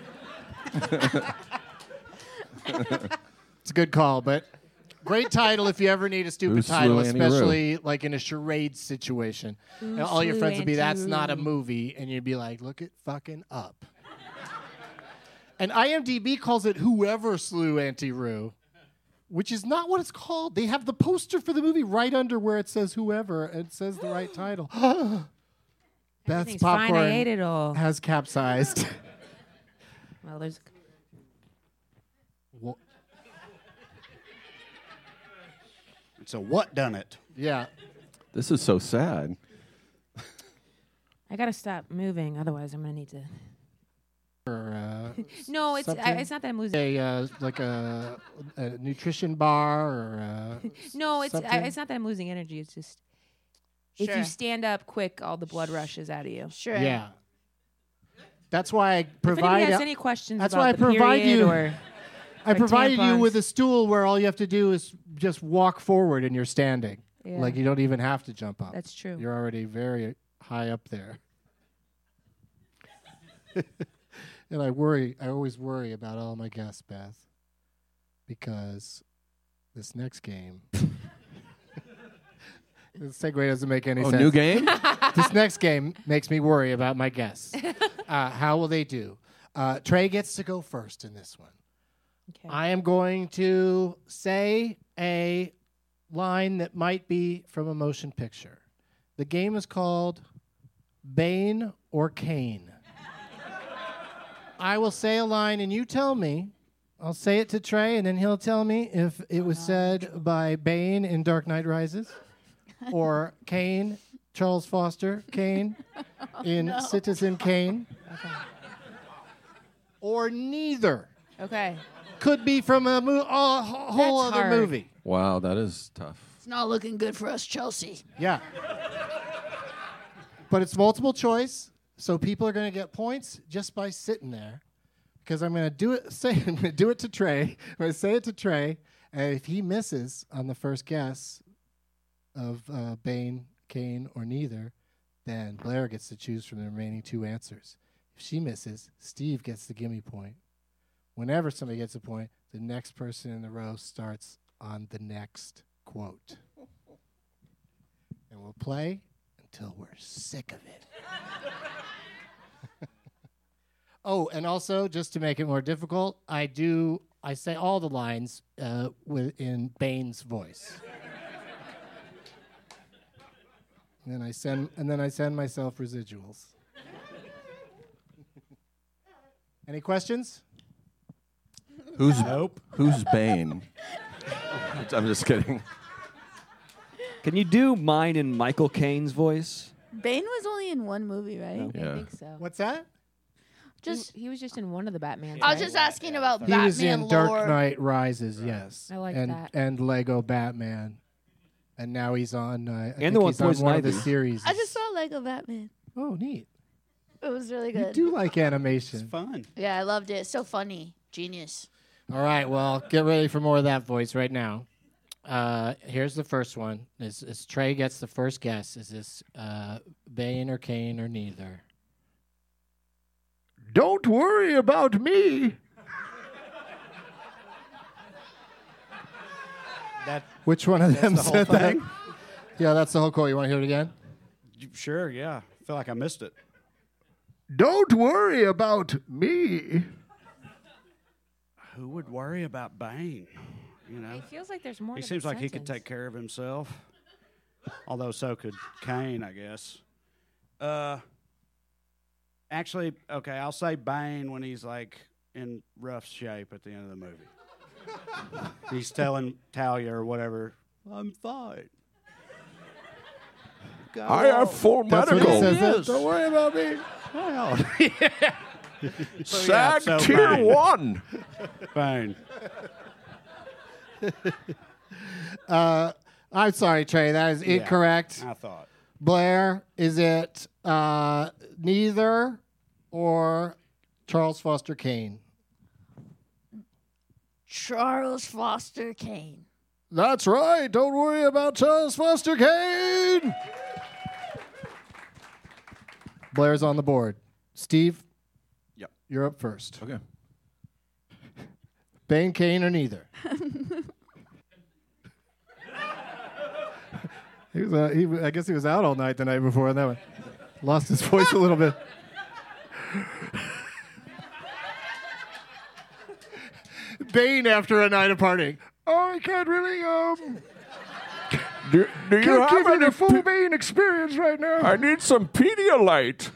It's a good call, but great title if you ever need a stupid Who title, slew Annie Rue? especially like in a charade situation. And all your slew friends would be, Auntie that's not a Rue?" movie. And you'd be like, look it fucking up. And IMDb calls it Whoever Slew Auntie Rue, which is not what it's called. They have the poster for the movie right under where it says Whoever, and it says the right title. Beth's Everything's fine, I popcorn ate it all. has capsized. Well, there's. It's a what done it? Yeah. This is so sad. I gotta stop moving, otherwise I'm gonna need to. No, it's something? it's not that I'm losing. Like a nutrition bar or No, it's something? it's not that I'm losing energy. It's just if Sure. you stand up quick, all the blood rushes out of you. Sure. Yeah. That's why I If provide. anybody has any questions that's about why I the provide period you. or I provided you tampons. with a stool where all you have to do is just walk forward and you're standing. Yeah. Like you don't even have to jump up. That's true. You're already very high up there. And I always worry about all my guests, Beth, because this next game. This segue doesn't make any sense. New game? This next game makes me worry about my guests. How will they do? Trey gets to go first in this one. Okay. I am going to say a line that might be from a motion picture. The game is called Bane or Kane. I will say a line and you tell me. I'll say it to Trey and then he'll tell me if it was said by Bane in Dark Knight Rises or Kane, Charles Foster Kane in Citizen Kane, or neither. Okay. Could be from a whole That's other hard. movie. Wow, that is tough. It's not looking good for us, Chelsea. Yeah. But it's multiple choice, so people are going to get points just by sitting there. Because I'm going to do it. I'm going to do it to Trey. I'm going to say it to Trey, and if he misses on the first guess of Bane, Kane, or neither, then Blair gets to choose from the remaining two answers. If she misses, Steve gets the gimme point. Whenever somebody gets a point, the next person in the row starts on the next quote. And we'll play until we're sick of it. Oh, and also, just to make it more difficult, I say all the lines in Bane's voice. And then I send myself residuals. Any questions? Who's Nope. Who's Bane? I'm just kidding. Can you do mine in Michael Caine's voice? Bane was only in one movie, right? Yeah. I think so. What's that? Just He was just in one of the Batmans. I was right? just asking about He Batman was in lore. Dark Knight Rises, yes. I like and, that. And Lego Batman. And now he's on. I think the one he's on Poison one of the Ivy. series. I just saw Lego Batman. Oh, neat. It was really You good. do like animation. Fun. Yeah, I loved it. It's so funny. Genius. All right, well, get ready for more of that voice right now. Here's the first one. As Trey gets the first guess, is this Bane or Kane or neither? Don't worry about me. Which one of them the whole said that? thing? Yeah, that's the whole quote. You want to hear it again? Sure, yeah. I feel like I missed it. Don't worry about me. Who would worry about Bane? You know, It feels like there's more. he to the seems like he could sentence. take care of himself. Although so could Kane, I guess. Actually, okay, I'll say Bane when he's like in rough shape at the end of the movie. He's telling Talia or whatever, I'm fine. I have full That's what medical. he says. Yes. Don't worry about me. Well, SAG so Tier Bane. 1. Bane. I'm sorry, Trey. That is incorrect. I thought. Blair, is it neither or Charles Foster Kane? Charles Foster Kane. That's right. Don't worry about Charles Foster Kane. Blair's on the board. Steve? Yep. You're up first. Okay. Bane, Kane, or neither? I guess he was out all night the night before, and that one lost his voice a little bit. Bane after a night of partying. Oh, I can't really, Do you can't give have you any the full Bane experience right now. I need some Pedialyte.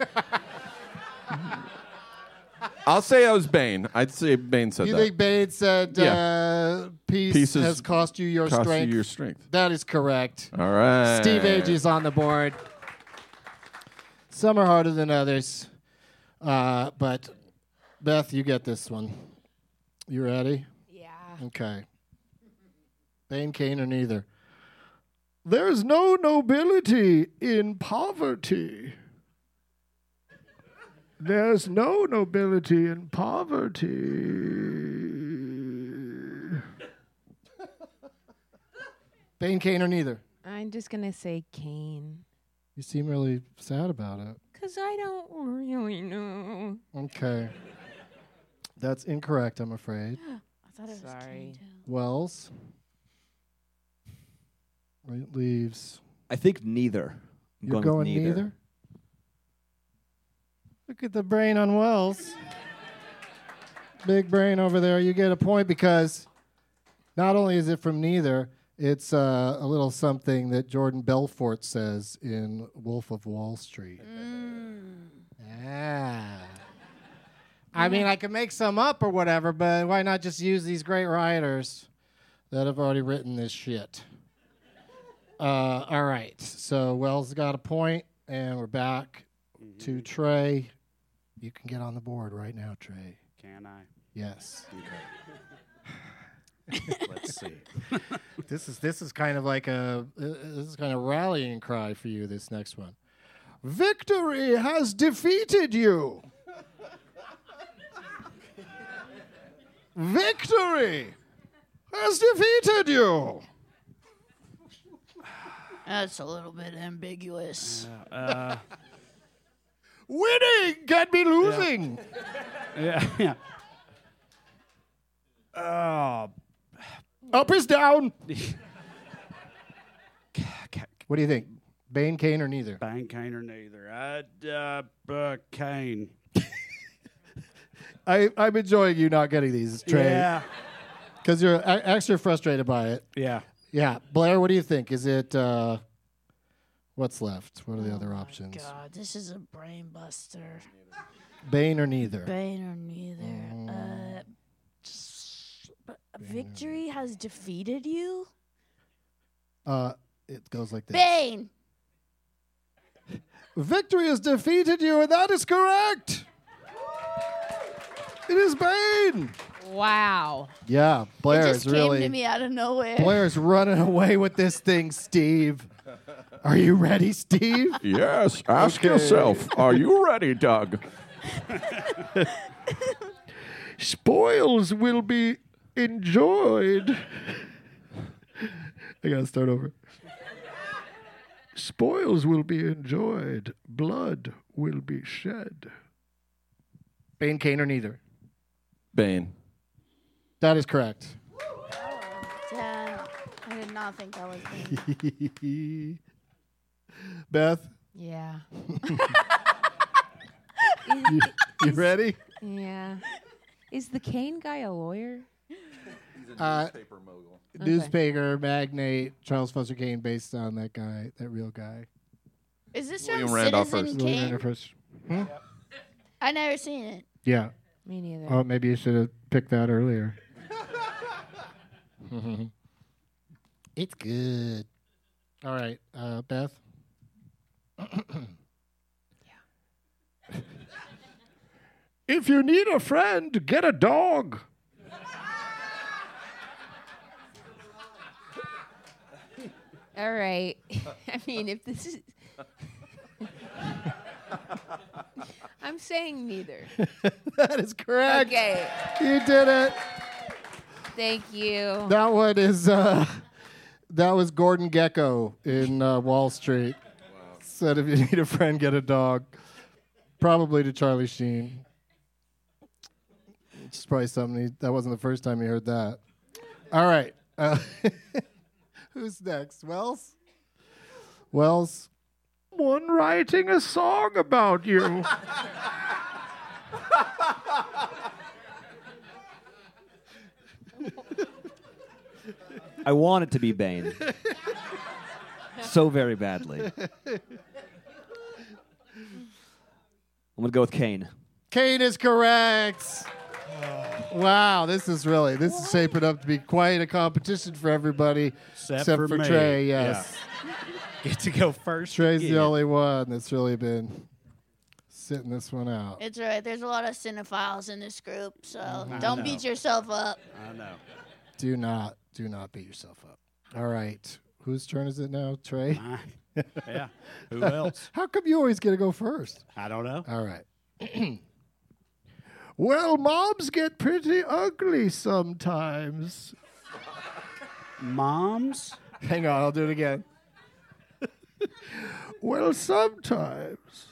I'll say I was Bane. I'd say Bane said You that. think Bane said peace Pieces has cost you your cost strength? you your strength. That is correct. All right. Steve Agee's on the board. Some are harder than others. But Beth, you get this one. You ready? Yeah. Okay. Bane, Kane, or neither. There's no nobility in poverty. There's no nobility in poverty. Bane, Kane, or neither? I'm just going to say Kane. You seem really sad about it. Because I don't really know. Okay. That's incorrect, I'm afraid. I thought it was Kane, too. Wells. It leaves. I think neither. I'm You're with going neither? Look at the brain on Wells. Big brain over there. You get a point because not only is it from neither, it's a little something that Jordan Belfort says in Wolf of Wall Street. I mean, I could make some up or whatever, but why not just use these great writers that have already written this shit? All right. So Wells got a point, and we're back to Trey. You can get on the board right now, Trey. Can I? Yes. Okay. Let's see. This is kind of like a rallying cry for you. This next one. Victory has defeated you. Victory has defeated you. That's a little bit ambiguous. Winning can be losing. Yeah. Up is down. What do you think? Bane, Kane, or neither? Bane, Kane, or neither. Kane. I'm enjoying you not getting these, Trey. Yeah. Because you're extra frustrated by it. Yeah. Yeah. Blair, what do you think? Is it, what's left? What are the other options? God, this is a brain buster. Bane or neither? Bane or neither. Victory has defeated you? It goes like this. Bane! Victory has defeated you, and that is correct. It is Bane. Wow. Yeah, Blair It just is came really. to me out of nowhere. Blair's running away with this thing, Steve. Are you ready, Steve? Yes. Ask Okay. yourself, are you ready, Doug? Spoils will be enjoyed. I gotta start over. Spoils will be enjoyed. Blood will be shed. Bane, Kane, or neither? Bane. That is correct. Damn, I did not think that was Bane. Beth, Yeah. you ready? Yeah. Is the Kane guy a lawyer? He's a newspaper mogul. Newspaper magnate Charles Foster Kane, based on that guy, that real guy. Is this William from Randolph Citizen first. William Kane? Randolph first. Hmm? I never seen it. Yeah. Me neither. Oh, maybe you should have picked that earlier. It's good. All right, Beth. If you need a friend, get a dog. All right. I mean, if this is. I'm saying neither. That is correct. Okay. You did it. Thank you. That one is That was Gordon Gekko in Wall Street. Wow. Said if you need a friend, get a dog. Probably to Charlie Sheen. It's probably something that wasn't the first time you heard that. All right. Who's next? Wells? Wells? One writing a song about you. I want it to be Bane. So very badly. I'm going to go with Kane. Kane is correct. Wow, this is shaping up to be quite a competition for everybody, except for me. Trey. Yes, Get to go first. Trey's again. the only one that's really been sitting this one out. It's all right. There's a lot of cinephiles in this group, so don't beat yourself up. I know. Do not beat yourself up. All right, whose turn is it now, Trey? Mine. Yeah. Who else? How come you always get to go first? I don't know. All right. Well, moms get pretty ugly sometimes. Moms? Hang on, I'll do it again. Well, sometimes.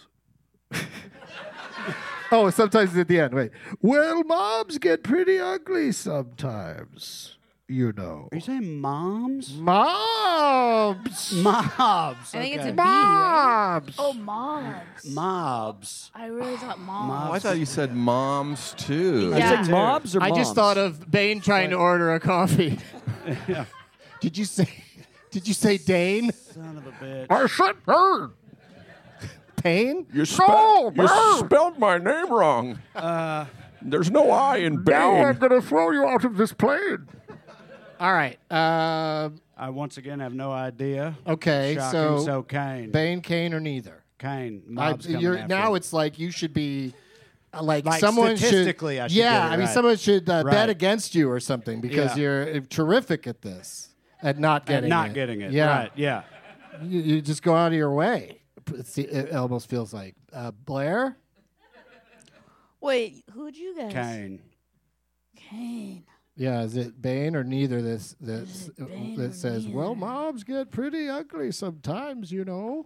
Oh, sometimes it's at the end. Wait. Well, moms get pretty ugly sometimes. You know. Are you saying moms? Mobs. Mobs. I think it's okay. a B, right? Mobs. Oh, moms. Mobs. I really thought moms. Oh, I thought you said moms too. Yeah. I said mobs or I moms? just thought of Bane trying to order a coffee. Yeah. Did you say Dane? Son of a bitch. I said Bane. Payne? You spelled my name wrong. There's no I in Bane. Now I'm going to throw you out of this plane. All right. I once again have no idea. Okay, Shocking, so Kane. Bane, Kane, or neither? Kane. Mobs coming after now him. it's like you should be like Like someone should. statistically, I should yeah, get it I mean right. someone should bet Right. against you or something because Yeah. you're terrific at this, at not getting not it. getting it. Yeah, Right. Yeah. you just go out of your way. It almost feels like Blair. Wait, who'd you guys? Kane. Kane. Yeah, is it Bane or neither? Is it Bane or That says, "Well, neither? moms get pretty ugly sometimes, you know."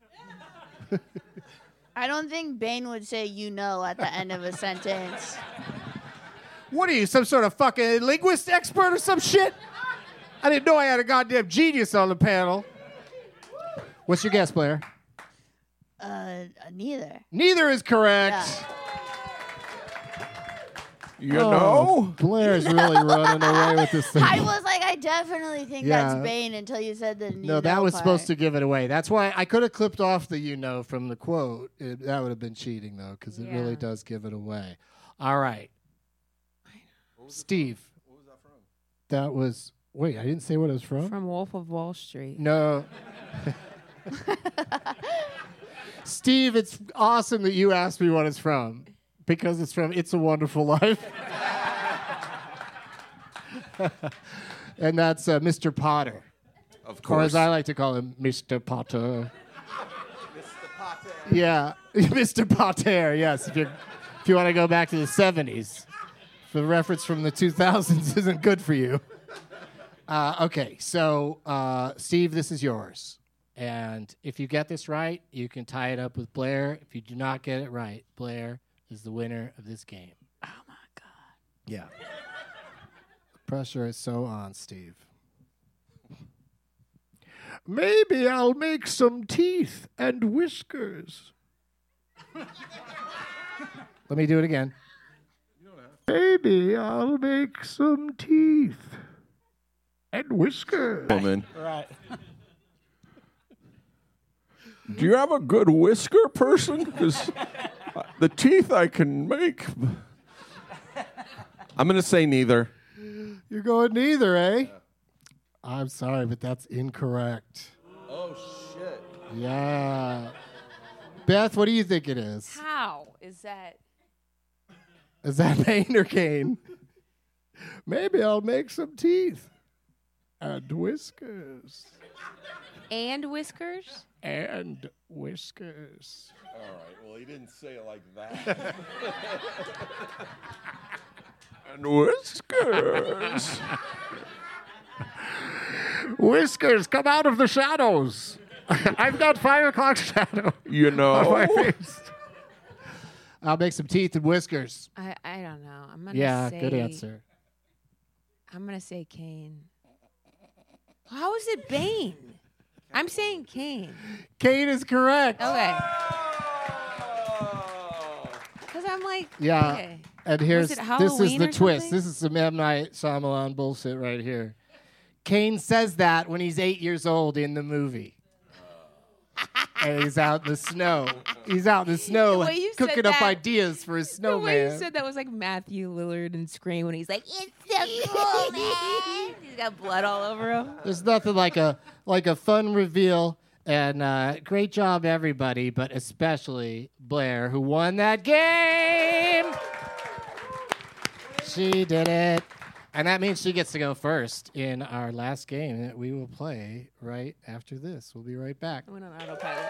I don't think Bane would say "you know" at the end of a sentence. What are you, some sort of fucking linguist expert or some shit? I didn't know I had a goddamn genius on the panel. What's your guess, Blair? Neither. Neither is correct. Yeah. You know? Blair's really running away with this thing. I was like, I definitely think Yeah. that's Bane until you said the No, that was supposed to give it away. That's why I could have clipped off the "you know" from the quote. That would have been cheating, though, because it really does give it away. All right. Steve. What was that from? That was. Wait, I didn't say what it was from? From Wolf of Wall Street. No. Steve, it's awesome that you asked me what it's from because it's from It's a Wonderful Life. And that's Mr. Potter. Of Or as course. I like to call him, Mr. Potter. Yeah, Mr. Potter, yes. If you want to go back to the 70s, the reference from the 2000s isn't good for you. Okay, so Steve, this is yours. And if you get this right, you can tie it up with Blair. If you do not get it right, Blair is the winner of this game. Oh my god. Yeah. The pressure is so on, Steve. Maybe I'll make some teeth and whiskers. Let me do it again. Maybe I'll make some teeth and whiskers. Woman. Right. Do you have a good whisker person? Because the teeth I can make. I'm going to say neither. You're going neither, eh? I'm sorry, but that's incorrect. Oh, shit. Yeah. Beth, what do you think it is? How is that? Is that Bane or Kane? Maybe I'll make some teeth and whiskers. And whiskers? And whiskers. All right. Well, he didn't say it like that. And whiskers. Whiskers, come out of the shadows. I've got 5 o'clock shadow You on my know. face. I'll make some teeth and whiskers. I don't know. I'm gonna Yeah, say, good answer. I'm gonna say Kane. How is it Bane? I'm saying Kane. Kane is correct. Okay. Because I'm like, Yeah. okay. And here's Was it this is Halloween the or twist. something? This is some M. Night Shyamalan bullshit right here. Kane says that when he's 8 years old in the movie. And he's out in the snow. He's out in the snow The way you said cooking up that- ideas for his The way you snowman. said that was like Matthew Lillard in Scream when he's like, it's so cool, man. He's got blood all over him. There's nothing like a fun reveal. And great job, everybody, but especially Blair, who won that game. She did it. And that means she gets to go first in our last game that we will play right after this. We'll be right back. I went on autopilot.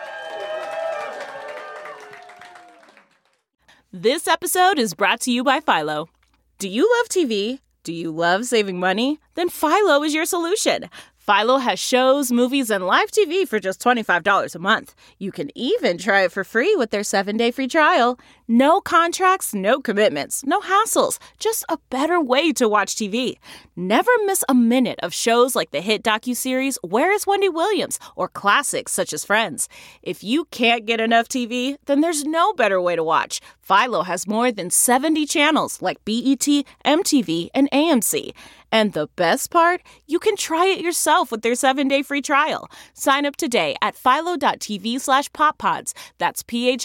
This episode is brought to you by Philo. Do you love TV? Do you love saving money? Then Philo is your solution. Philo has shows, movies, and live TV for just $25 a month. You can even try it for free with their 7-day free trial. No contracts, no commitments, no hassles. Just a better way to watch TV. Never miss a minute of shows like the hit docuseries Where is Wendy Williams? Or classics such as Friends. If you can't get enough TV, then there's no better way to watch. Philo has more than 70 channels like BET, MTV, and AMC. And the best part? You can try it yourself with their 7-day free trial. Sign up today at philo.tv/poppods. That's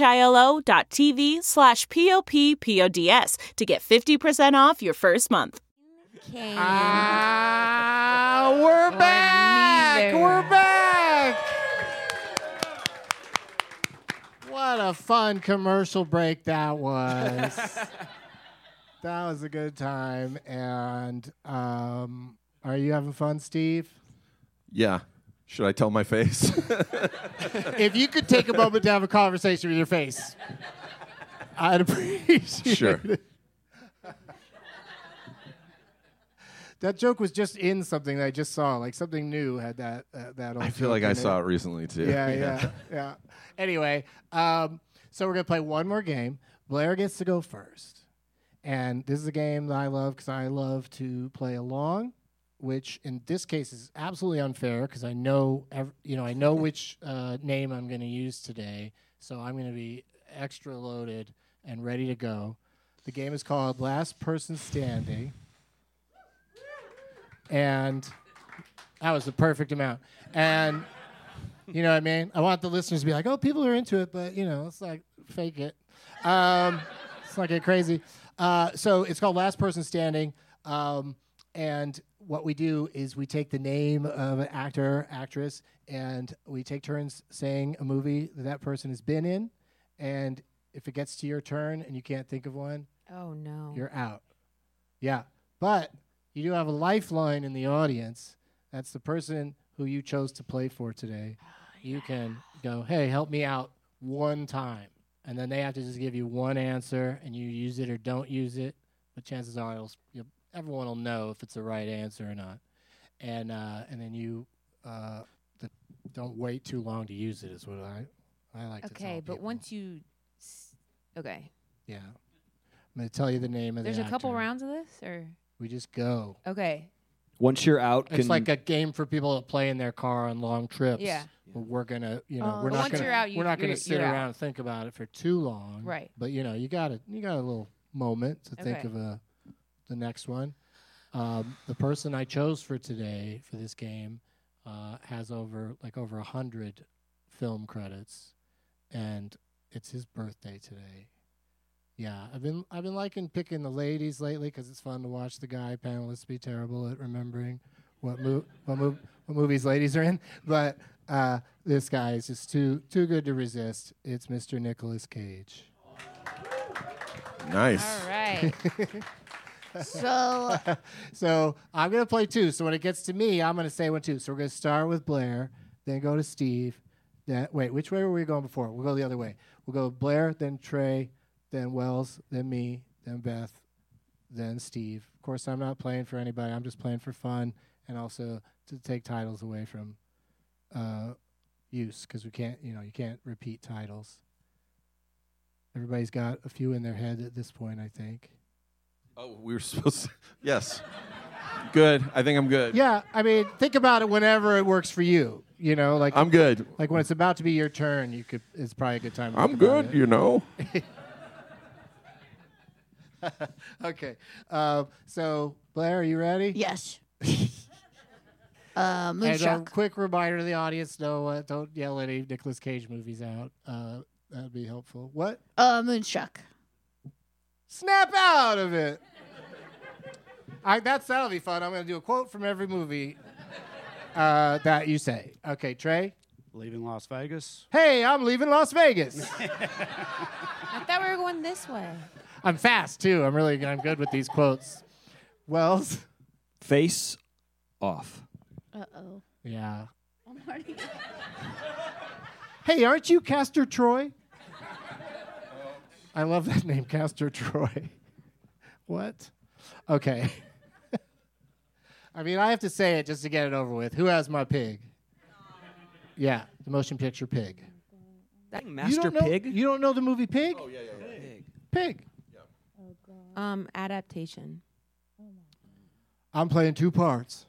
philo.tv/poppods to get 50% off your first month. Kane. We're back! neither. We're back! What a fun commercial break that was. That was a good time. And are you having fun, Steve? Yeah. Should I tell my face? If you could take a moment to have a conversation with your face, I'd appreciate Sure. it. That joke was just in something that I just saw. Like something new had that old I feel joke like I in saw it recently too. Yeah. Anyway, so we're going to play one more game. Blair gets to go first. And this is a game that I love because I love to play along, which in this case is absolutely unfair because I know which name I'm going to use today. So I'm going to be extra loaded and ready to go. The game is called Last Person Standing. And that was the perfect amount. And you know what I mean? I want the listeners to be like, oh, people are into it, but, it's like, fake it. Let's not get crazy. So it's called Last Person Standing. And what we do is we take the name of an actor, actress, and we take turns saying a movie that person has been in. And if it gets to your turn and you can't think of one, Oh, no. you're out. Yeah. But you do have a lifeline in the audience. That's the person who you chose to play for today. You can go, hey, help me out one time. And then they have to just give you one answer, and you use it or don't use it. But chances are everyone will know if it's the right answer or not. And then you don't wait too long to use it is what I like to tell Okay, but people. once you... Okay. Yeah. I'm going to tell you the name of There's the a couple actor. rounds of this, or... We just go. Okay. Once you're out, It's like a game for people that play in their car on long trips. Yeah. We're gonna, we're But not once gonna, you're out, we're not gonna you're sit out. around and think about it for too long. Right. But you got a little moment to think Okay. of the next one. The person I chose for today for this game has over 100 film credits, and it's his birthday today. Yeah, I've been liking picking the ladies lately because it's fun to watch the guy panelists be terrible at remembering what movies ladies are in. But this guy is just too good to resist. It's Mr. Nicolas Cage. Nice. All right. So I'm gonna play two. So when it gets to me, I'm gonna say one too. So we're gonna start with Blair, then go to Steve. Wait, which way were we going before? We'll go the other way. We'll go Blair, then Trey, then Wells, then me, then Beth, then Steve. Of course, I'm not playing for anybody. I'm just playing for fun and also to take titles away from use, because we can't, you can't repeat titles. Everybody's got a few in their head at this point, I think. Oh, we were supposed to. Yes. Good. I think I'm good. Yeah, I mean, think about it whenever it works for you. Like I'm good. Like when it's about to be your turn, it's probably a good time to I'm think about good, it. Okay. So, Blair, are you ready? Yes. And a Moonstruck. quick reminder to the audience, no, don't yell any Nicolas Cage movies out. That'd be helpful. What? Moonstruck. Snap out of it. That'll be fun. I'm going to do a quote from every movie that you say. Okay, Trey? Leaving Las Vegas. Hey, I'm leaving Las Vegas. I thought we were going this way. I'm fast, too. I'm good with these quotes. Wells? Face Off. Uh-oh. Yeah. I'm already... Hey, aren't you Castor Troy? I love that name, Castor Troy. What? Okay. I mean, I have to say it just to get it over with. Who has my pig? Yeah, the motion picture Pig. That Master Pig? You don't know the movie Pig? Oh, yeah. Pig. Adaptation. I'm playing two parts.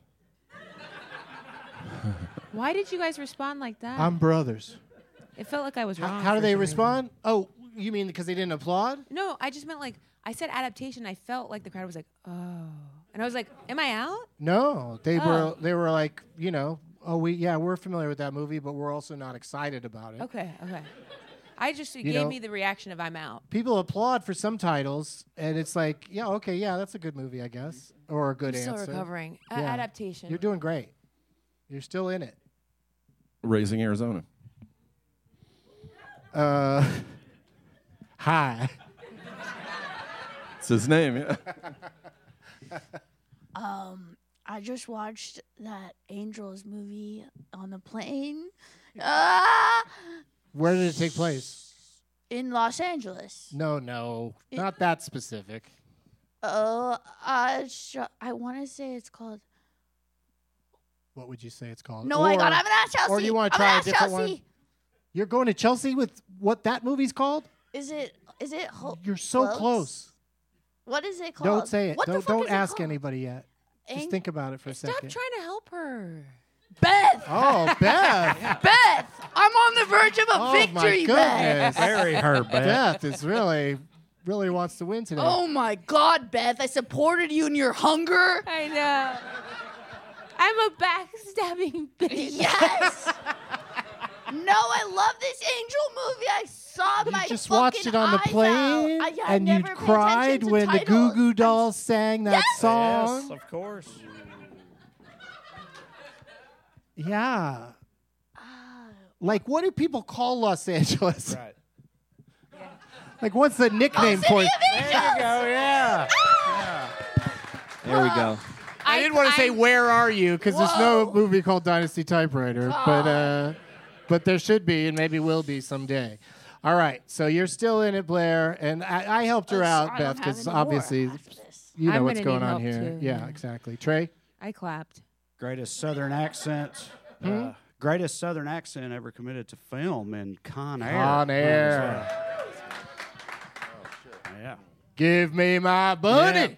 Why did you guys respond like that? I'm brothers. It felt like I was wrong. How do for they some respond? reason. Oh, you mean because they didn't applaud? No, I just meant like, I said adaptation. I felt like the crowd was like, oh. And I was like, am I out? No, they Oh. were like, we're familiar with that movie, but we're also not excited about it. Okay. I just, it You gave know- me the reaction of I'm out. People applaud for some titles, and it's like, that's a good movie, I guess, or a good I'm answer. still recovering. Yeah. Adaptation. You're doing great. You're still in it. Raising Arizona. Hi. It's his name, yeah. I just watched that Angels movie on the plane. Where did it take place? In Los Angeles. No, not that specific. I want to say it's called. What would you say it's called? No, I got. I'm gonna ask Chelsea. Or you want to I'm try gonna a ask different Chelsea. one? You're going to Chelsea with what that movie's called? Is it? You're so close. What is it called? Don't say it. What the fuck Don't is it ask called? anybody yet. Just Ang- think about it for a Stop second. trying to help her. Beth. Oh, Beth. Beth. I'm on the verge of a victory, my goodness. Beth. Bury her, Beth. Beth is really wants to win today. Oh my God, Beth! I supported you in your hunger. I know. I'm a backstabbing bitch. Yes. No, I love this Angel movie. I saw You my just fucking watched it on the eyes plane, out. I and you never pay cried attention to when the titles. Goo Goo Dolls sang that song. Yes, of course. Yeah. Like, what do people call Los Angeles? Right. Like, what's the nickname for it? There you go, yeah. There we go. I didn't want to say "Where are you?" because there's no movie called Dynasty Typewriter, but there should be, and maybe will be someday. All right, so you're still in it, Blair, and I helped her out, I Beth, don't have because any more obviously after this. you know I'm what's gonna going need on help here. too, Yeah, yeah. exactly. Trey, I clapped. Greatest Southern accent. Greatest Southern accent ever committed to film in Con Air. Con Air. Yeah. Give me my bunny.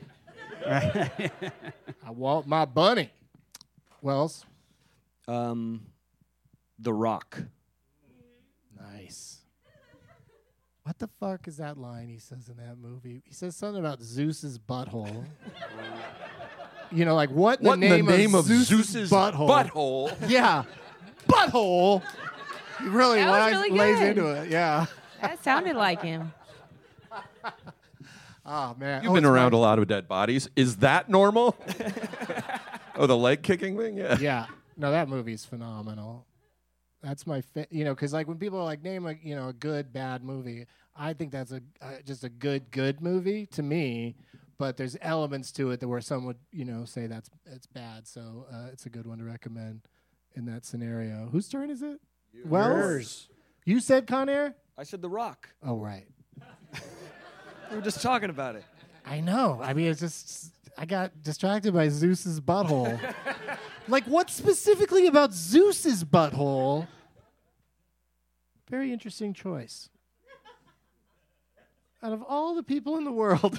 I want my bunny. Wells. The Rock. Nice. What the fuck is that line he says in that movie? He says something about Zeus's butthole. You know, like what in the name of Zeus's butthole? Butthole. Yeah, butthole. He really, That was really lays good. into it. Yeah. That sounded like him. Oh man, You've been around a lot of dead bodies. Is that normal? Oh, the leg kicking thing? Yeah. Yeah. No, that movie's phenomenal. That's my because like when people are like name a good bad movie, I think that's just a good movie to me. But there's elements to it that where some would say it's bad. So it's a good one to recommend in that scenario. Whose turn is it? Wells. You said Con Air? I said The Rock. Oh right. We were just talking about it. I know. I mean, it's just I got distracted by Zeus's butthole. Like, what specifically about Zeus's butthole? Very interesting choice. Out of all the people in the world,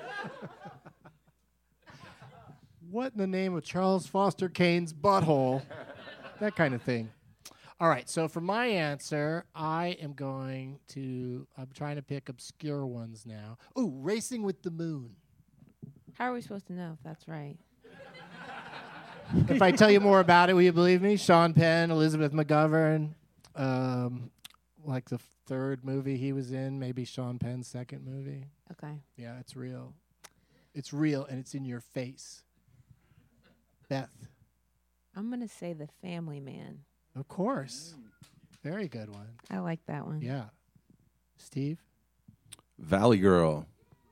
what in the name of Charles Foster Kane's butthole? That kind of thing. All right, so for my answer, I'm trying to pick obscure ones now. Ooh, Racing with the Moon. How are we supposed to know if that's right? If I tell you more about it, will you believe me? Sean Penn, Elizabeth McGovern, like the third movie he was in, maybe Sean Penn's second movie. Okay. Yeah, it's real. It's real, and it's in your face. Beth. I'm going to say The Family Man. Of course. Very good one. I like that one. Yeah. Steve? Valley Girl.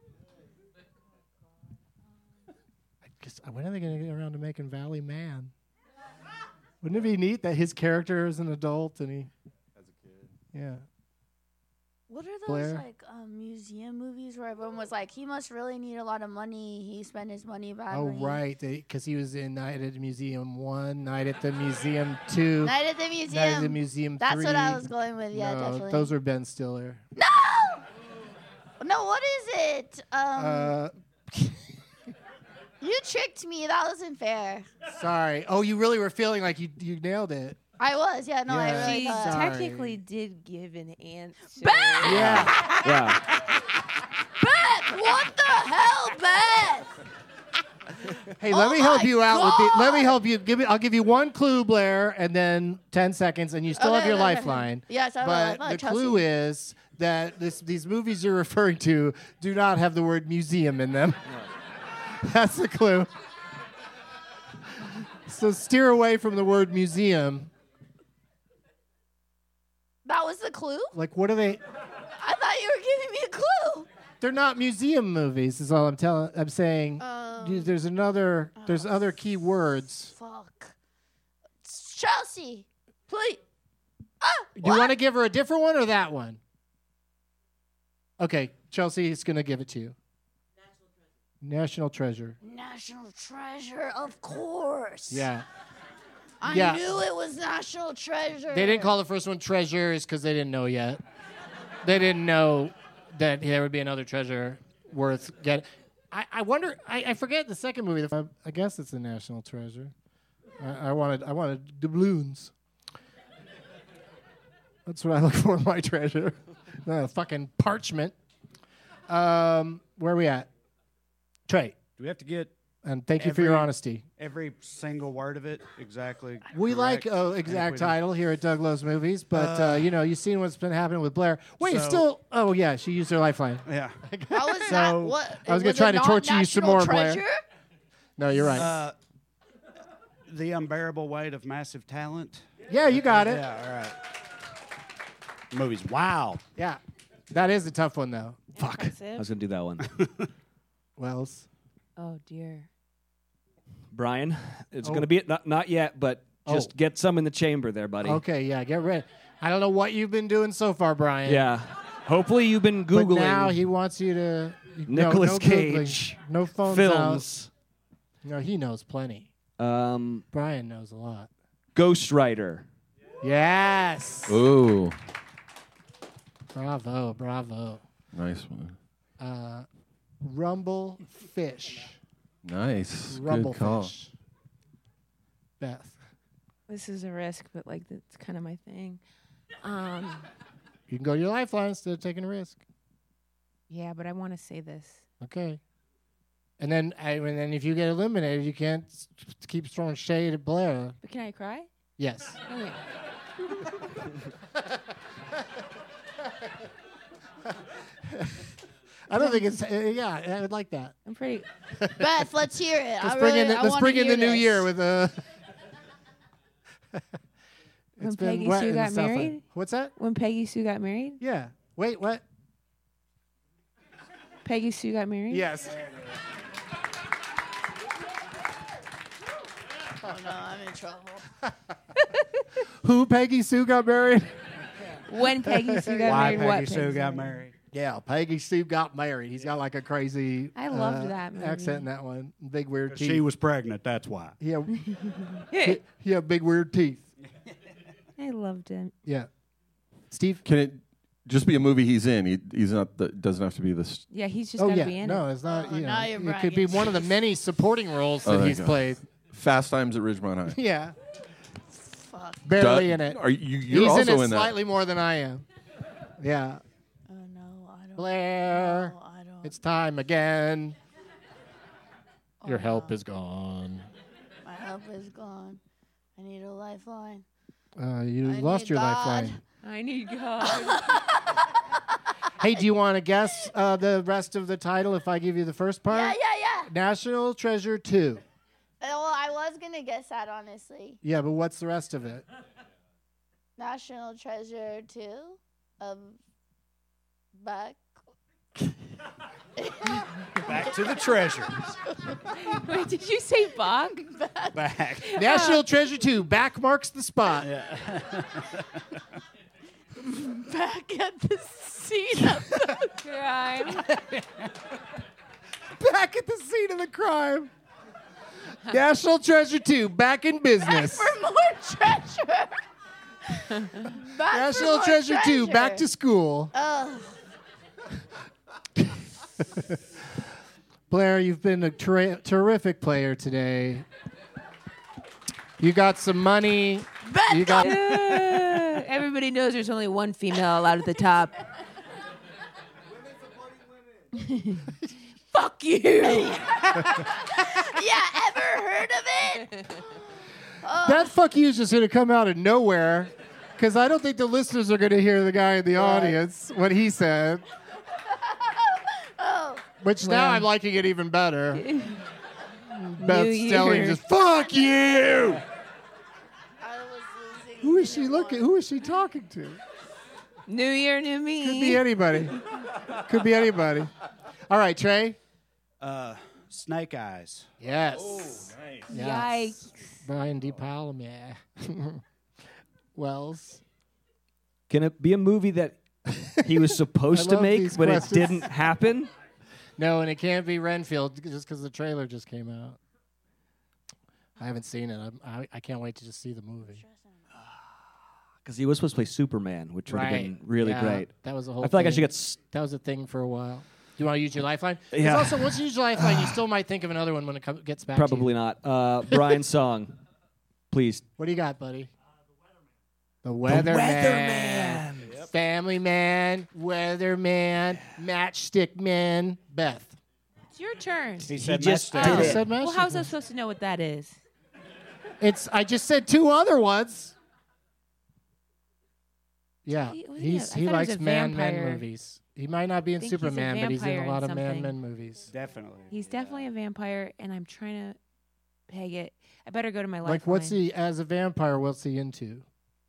When are they going to get around to making Valley Man? Wouldn't it be neat that his character is an adult and he... As a kid. Yeah. What are those Blair? like museum movies where everyone was like, he must really need a lot of money. He spent his money badly. Oh, right. Because he was in Night at the Museum 1, Night at the Museum 2. Night at the Museum. Night at the Museum 3. That's what I was going with. Yeah, No, definitely. those are Ben Stiller. No, what is it? You tricked me. That wasn't fair. Sorry. Oh, you really were feeling like you nailed it. I was. Yeah, no, I really She thought. technically did give an answer. Beth! Yeah. Yeah. Beth! What the hell, Beth? Hey, Oh let me help my you out with the. Let me God! help you. I'll give you one clue, Blair, and then 10 seconds, and you still have Okay, your okay. lifeline. Yes, I have a But lifeline, the Chelsea. clue is that these movies you're referring to do not have the word museum in them. That's the clue. So steer away from the word museum. That was the clue? Like, what are they? I thought you were giving me a clue. They're not museum movies. Is all I'm telling. I'm saying. There's other key words. Fuck. Chelsea, please. Do you want to give her a different one or that one? Okay, Chelsea is going to give it to you. National Treasure. National Treasure, of course. Yeah. I Yeah. knew it was National Treasure. They didn't call the first one Treasure is because they didn't know yet. They didn't know that there would be another treasure worth getting. I wonder. I forget the second movie. I guess it's a National Treasure. I wanted doubloons. That's what I look for in my treasure. Not a fucking parchment. Where are we at? Trey. Do we have to get? And thank you for your honesty. Every single word of it exactly. We correct. like exact Equity. title here at Doug Loves Movies, but you've seen what's been happening with Blair. Wait, it's So- still. Oh yeah, she used her lifeline. Yeah. How was So, that? What? I was going gonna to try to torture you some more, Blair. treasure? No, you're right. The unbearable weight of massive talent. Yeah, you got it. Yeah, all right. Movies. Wow. Yeah, that is a tough one though. Fuck. I was gonna do that one. Wells. Oh dear. Brian, it's Oh. gonna be not yet, but just Oh. get some in the chamber there, buddy. Okay, yeah, get ready. I don't know what you've been doing so far, Brian. Yeah. Hopefully you've been But googling. now he wants you to. Nicolas no Cage Googling, no phones films. out. No, he knows plenty. Brian knows a lot. Ghost Rider. Yes. Ooh. Bravo, bravo. Nice one. Rumble Fish. Nice. Rumble Good call. Fish. Beth. This is a risk, but like that's kind of my thing. You can go to your lifeline instead of taking a risk. Yeah, but I want to say this. Okay. And then if you get eliminated, you can't keep throwing shade at Blair. But can I cry? Yes. Okay. I don't think it's. Yeah, I would like that. I'm pretty. Beth, let's hear it. Let's bring in the new year with a. When Peggy Sue got married? What's that? When Peggy Sue got married? Yeah. Wait, what? Peggy Sue got married? Yes. Oh no, I'm in trouble. Who Peggy Sue got married? When Peggy Sue got Why married? Peggy What Sue Peggy got married? Yeah, Peggy Sue got married. He's got like a crazy I loved that movie. accent in that one. Big weird teeth. She was pregnant, that's why. He had big weird teeth. I loved it. Yeah. Steve? Can it just be a movie he's in? He's not. Doesn't have to be this. Yeah, he's just got to be in it. No, it's not. You know, now you're it could be one of the many supporting roles that he's played. Fast Times at Ridgemont High. Yeah. Fuck. Barely in it. Are you're he's also in it in that. slightly more than I am. Yeah. Oh no, I don't. Blair, No, I don't. it's time again. Your help is gone. My help is gone. I need a lifeline. You I lost need your God. lifeline. I need God. Hey, do you want to guess the rest of the title if I give you the first part? Yeah. National Treasure 2. Well, I was gonna guess that honestly. Yeah, but what's the rest of it? National Treasure 2 of Back. Back to the treasures. Wait, did you say Bach? Back. National Treasure 2. Back marks the spot. Back at the scene of the crime. Back at the scene of the crime. National Treasure 2. Back in business. for more treasure. Back National for more Treasure 2. Back to school. Ugh. Blair, you've been a terrific player today. You got some money. You got. Everybody knows there's only one female allowed at the top. Fuck you. Yeah, ever heard of it? That fuck you is just going to come out of nowhere because I don't think the listeners are going to hear the guy in the audience, what he said. Which now I'm liking it even better. Beth Stelling just, fuck you! Who is she looking? Who is she talking to? New year, new me. Could be anybody. Could be anybody. All right, Trey. Snake Eyes. Yes. Oh, nice. Yikes. Brian De Palma. Wells. Can it be a movie that he was supposed I to love make, these but questions. it didn't happen? No, and it can't be Renfield just because the trailer just came out. I haven't seen it. I can't wait to just see the movie. Because he was supposed to play Superman, which would have been really Yeah, great. That was a whole I feel like I thing. should get. That was a thing for a while. Do you want to use your lifeline? 'Cause Yeah. Also, once you use your lifeline, you still might think of another one when it gets back Probably to you. not. Brian's song, please. What do you got, buddy? The Weatherman. Family Man, Weatherman, Matchstick Man, Beth. It's your turn. He said just Matchstick. did I it. said Well, Matchstick how was I Man. supposed to know what that is? I just said two other ones. Yeah, He- well, he yeah, I thought he was likes a man vampire. movies. He might not be in think he's a Superman, but he's in vampire a in lot of something. man movies. Definitely. He's definitely a vampire, and I'm trying to peg it. I better go to my lifeline. Like, what's he as a vampire? What's he into?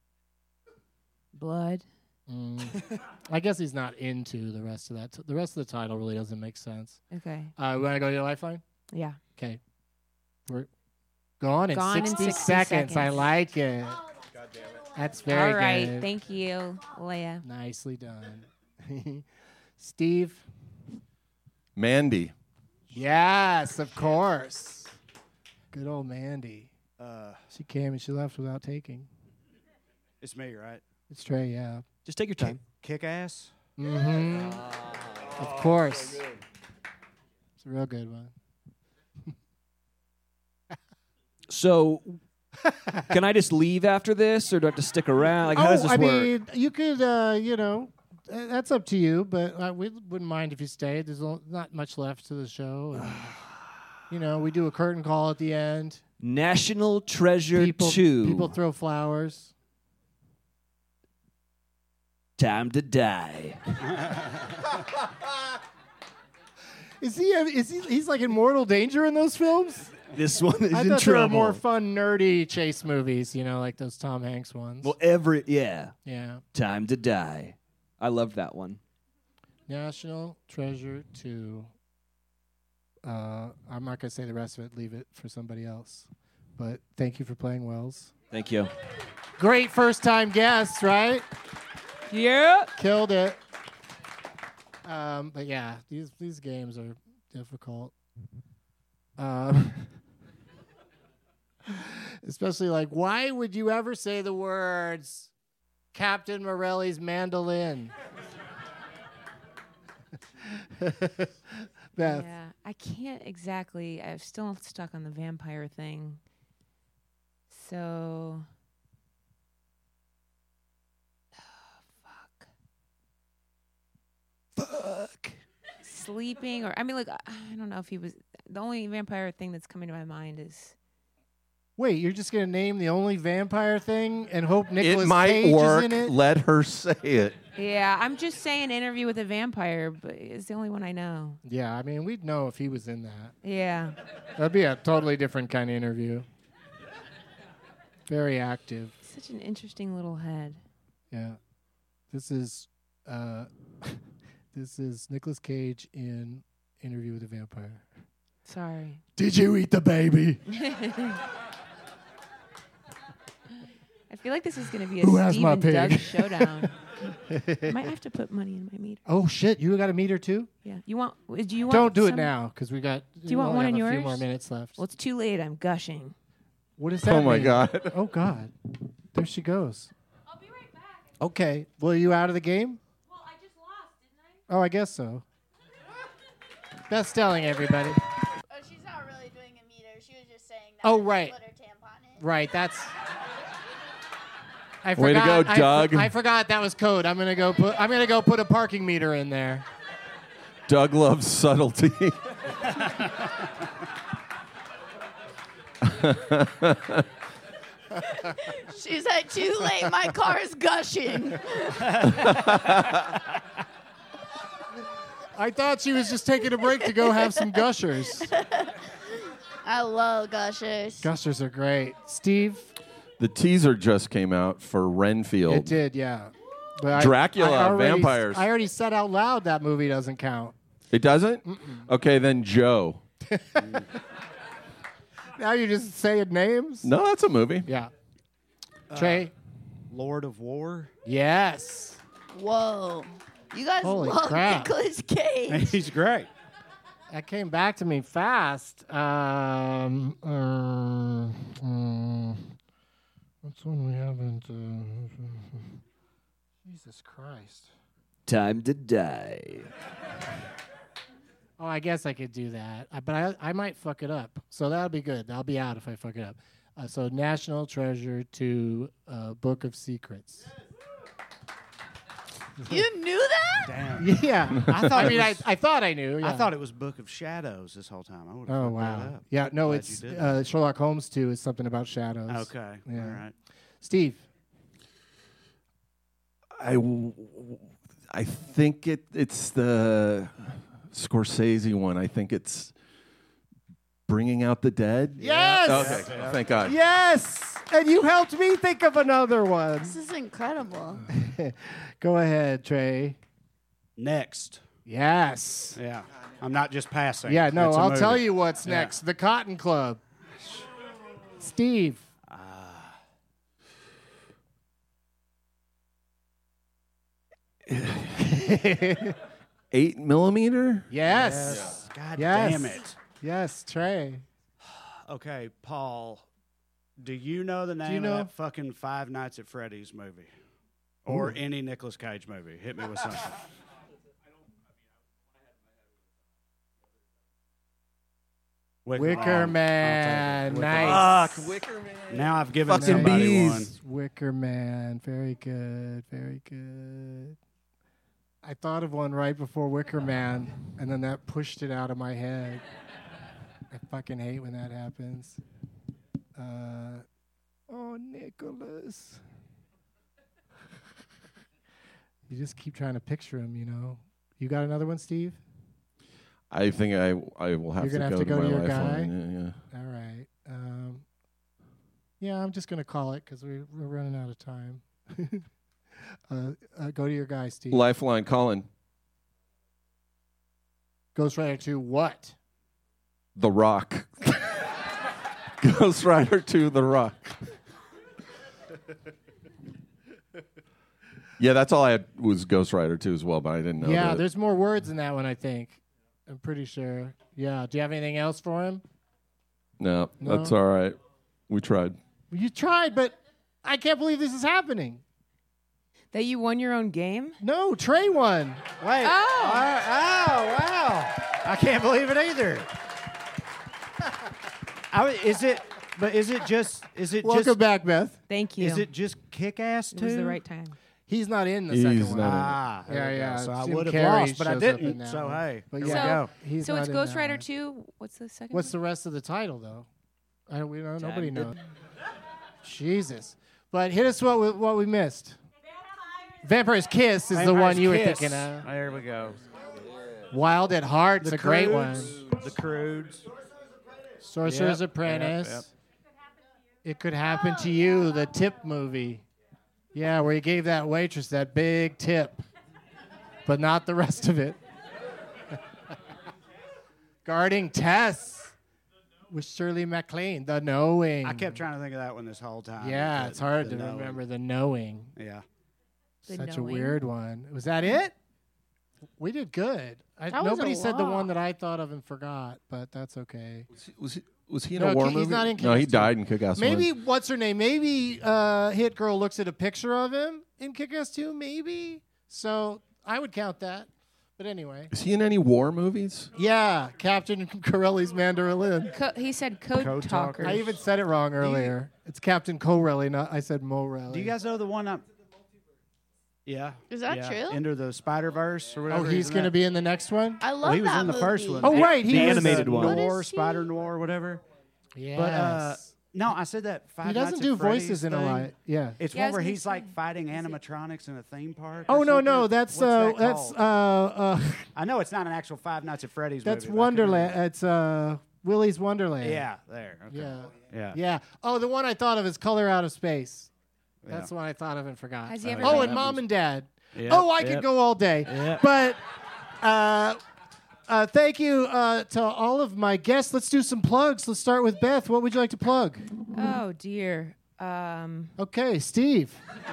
Blood. I guess he's not into the rest of that. The rest of the title really doesn't make sense. Okay. We want to go to your lifeline? Yeah. Okay. We're gone in Gone in 60 60 seconds. I seconds. like it. That's very All right. good. Thank you, Leia. Nicely done. Steve? Mandy. Yes, of course. Good old Mandy. Uh, She came and she left without taking. it's me, right? It's Trey, yeah. Just take your time. Kick ass. Mm-hmm. Of course. It's a real good one. So, can I just leave after this, or do I have to stick around? Like, how does this I work? mean, you could, that's up to you, but we wouldn't mind if you stayed. There's not much left to the show. And, we do a curtain call at the end. National Treasure 2. People throw flowers. Time to die. He's like in mortal danger in those films? This one is I in thought there were trouble. more fun, nerdy chase movies, like those Tom Hanks ones. Well, Yeah. Time to die. I loved that one. National Treasure 2. I'm not going to say the rest of it. Leave it for somebody else. But thank you for playing, Wells. Thank you. Great first-time guest, right? Yeah. Killed it. But yeah, these games are difficult. Especially like, why would you ever say the words Captain Morelli's mandolin? Beth. Yeah, I can't exactly. I'm still stuck on the vampire thing. So, fuck. Sleeping, or I mean, like, I don't know if he was. The only vampire thing that's coming to my mind is. Wait, you're just gonna name the only vampire thing and hope Nicolas It might Cage work. is in it? Let her say it. Yeah, I'm just saying Interview with a Vampire, but it's the only one I know. Yeah, I mean, we'd know if he was in that. Yeah. That'd be a totally different kind of interview. Very active. Such an interesting little head. Yeah. This is Nicolas Cage in Interview with a Vampire. Sorry. Did you eat the baby? I feel like this is going to be a Who has Steve my and pig? Doug showdown. I might have to put money in my meter. Oh shit! You got a meter too? Yeah. Do you want Don't do it some- now because we got. Do you want only one have in a yours? few more minutes left. Well, it's too late. I'm gushing. What does that Oh my mean? God. Oh God! There she goes. I'll be right back. Okay. Well, are you out of the game? Well, I just lost, didn't I? Oh, I guess so. Beth's telling everybody. Oh, she's not really doing a meter. She was just saying that. Oh, right. Put her tampon in. Right. That's. I Way to forgot, go, Doug. I forgot that was code. I'm gonna go put a parking meter in there. Doug loves subtlety. She said, too late, my car is gushing. I thought she was just taking a break to go have some gushers. I love gushers. Gushers are great. Steve? The teaser just came out for Renfield. It did, yeah. But Dracula, vampires. I already said out loud that movie doesn't count. It doesn't? Okay, then Joe. Now you're just saying names? No, that's a movie. Yeah. Trey? Lord of War. Yes. Whoa. You guys Holy love crap. Nicolas Cage. He's great. That came back to me fast. What's one we haven't? Jesus Christ. Time to die. Oh, I guess I could do that. But I might fuck it up. So that'll be good. I'll be out if I fuck it up. So National Treasure to Book of Secrets. You knew that? Damn. Yeah. I thought I knew. Yeah. I thought it was Book of Shadows this whole time. I would have Oh, fucked wow. that up. Yeah, no, Glad it's you did. Sherlock Holmes 2 is something about shadows. Okay. Yeah. All right. Steve. I think it's the Scorsese one. I think it's Bringing Out the Dead. Yes! Okay, thank God. Yes! And you helped me think of another one. This is incredible. Go ahead, Trey. Next. Yes. Yeah. I'm not just passing. Yeah, no, It's a I'll movie. tell you what's Yeah. next. The Cotton Club. Steve. 8mm? Yes. God Yes. damn it. Yes, Trey. Okay, Paul. Do you know the name know? of that fucking Five Nights at Freddy's movie? Or any Nicolas Cage movie? Hit me with something. Wicker Man. Wicker Nice. Fuck, Wicker Man. Now I've given Fucking somebody bees. one. Wicker Man. Very good. Very good. I thought of one right before Wicker Man, and then that pushed it out of my head. I fucking hate when that happens. Oh, Nicholas. You just keep trying to picture him, you know. You got another one, Steve? I think I will have You're to gonna go have to go my to your lifeline. guy? All right. Yeah, I'm just going to call it because we're running out of time. Go to your guy, Steve. Lifeline, Colin. Ghost Rider 2, what? The Rock. Ghost Rider 2, The Rock. Yeah, that's all I had was Ghost Rider too as well, but I didn't know. Yeah, that. there's more words in that one, I think. I'm pretty sure. Yeah. Do you have anything else for him? No, No? that's all right. We tried. You tried, but I can't believe this is happening. That you won your own game? No, Trey won. Wait. Oh. Wow. I can't believe it either. Is it Welcome back, Beth. Thank you. Is it just Kick-Ass It was the too? right time. He's not in the He's second not one. in it. Ah, there we go. yeah. So I Jim would have Carrey lost, but I shows up in didn't. that So one. hey, But here yeah, we go. He's So not it's in Ghost that Rider one. 2. What's the second What's one? the rest of the title, though? We know. Nobody knows. Damned. Jesus. But hit us what we missed. Vampire's Kiss is the one you were Kiss. thinking of. There we go. Wild at Heart's a great one. The Croods. Sorcerer's Yep, Apprentice. yep. It Could Happen to You, the Tip movie. Yeah, where he gave that waitress that big tip, but not the rest of it. Guarding Tess with Shirley MacLaine, The Knowing. I kept trying to think of that one this whole time. Yeah, The- it's hard the to Knowing. remember The Knowing. Yeah. The Such Knowing? a weird one. Was that it? We did good. That was Nobody a said the lot. one that I thought of and forgot, but that's okay. Was he in No, a war he's movie? not in No, he Kick-Ass 2. died in Kick-Ass 1. Maybe, what's her name? Maybe Hit Girl looks at a picture of him in Kick-Ass 2, maybe. So I would count that. But anyway. Is he in any war movies? Yeah, Captain Corelli's Mandolin. He said code talkers. I even said it wrong earlier. It's Captain Corelli, not I said Morelli. Do you guys know the one up? Yeah. Is that yeah. true? Into the Spider-Verse or whatever. Oh, he's going to be in the next one? I love Well, he was that in the first movie. one. Oh, right, he The was animated the one. What Noir, is he? Spider Noir, whatever. Yes. But no, I said that. Five He doesn't Nights do at Freddy's voices in a thing. lot. Yeah. It's Yeah, I one was where gonna he's like say. fighting animatronics in a theme park. Oh or no, something. no, that's What's that called? that's I know it's not an actual Five Nights at Freddy's that's movie. but I couldn't Wonderland. remember. It's Willy's Wonderland. Yeah, there. Okay. Yeah. Yeah. Yeah. Oh, the one I thought of is Color Out of Space. Yeah. That's the one I thought of and forgot. Has he ever Oh, done and that? Mom and Dad. Yep, Oh, I yep. could go all day. Yep. But thank you to all of my guests. Let's do some plugs. Let's start with Beth. What would you like to plug? Oh dear. Okay, Steve.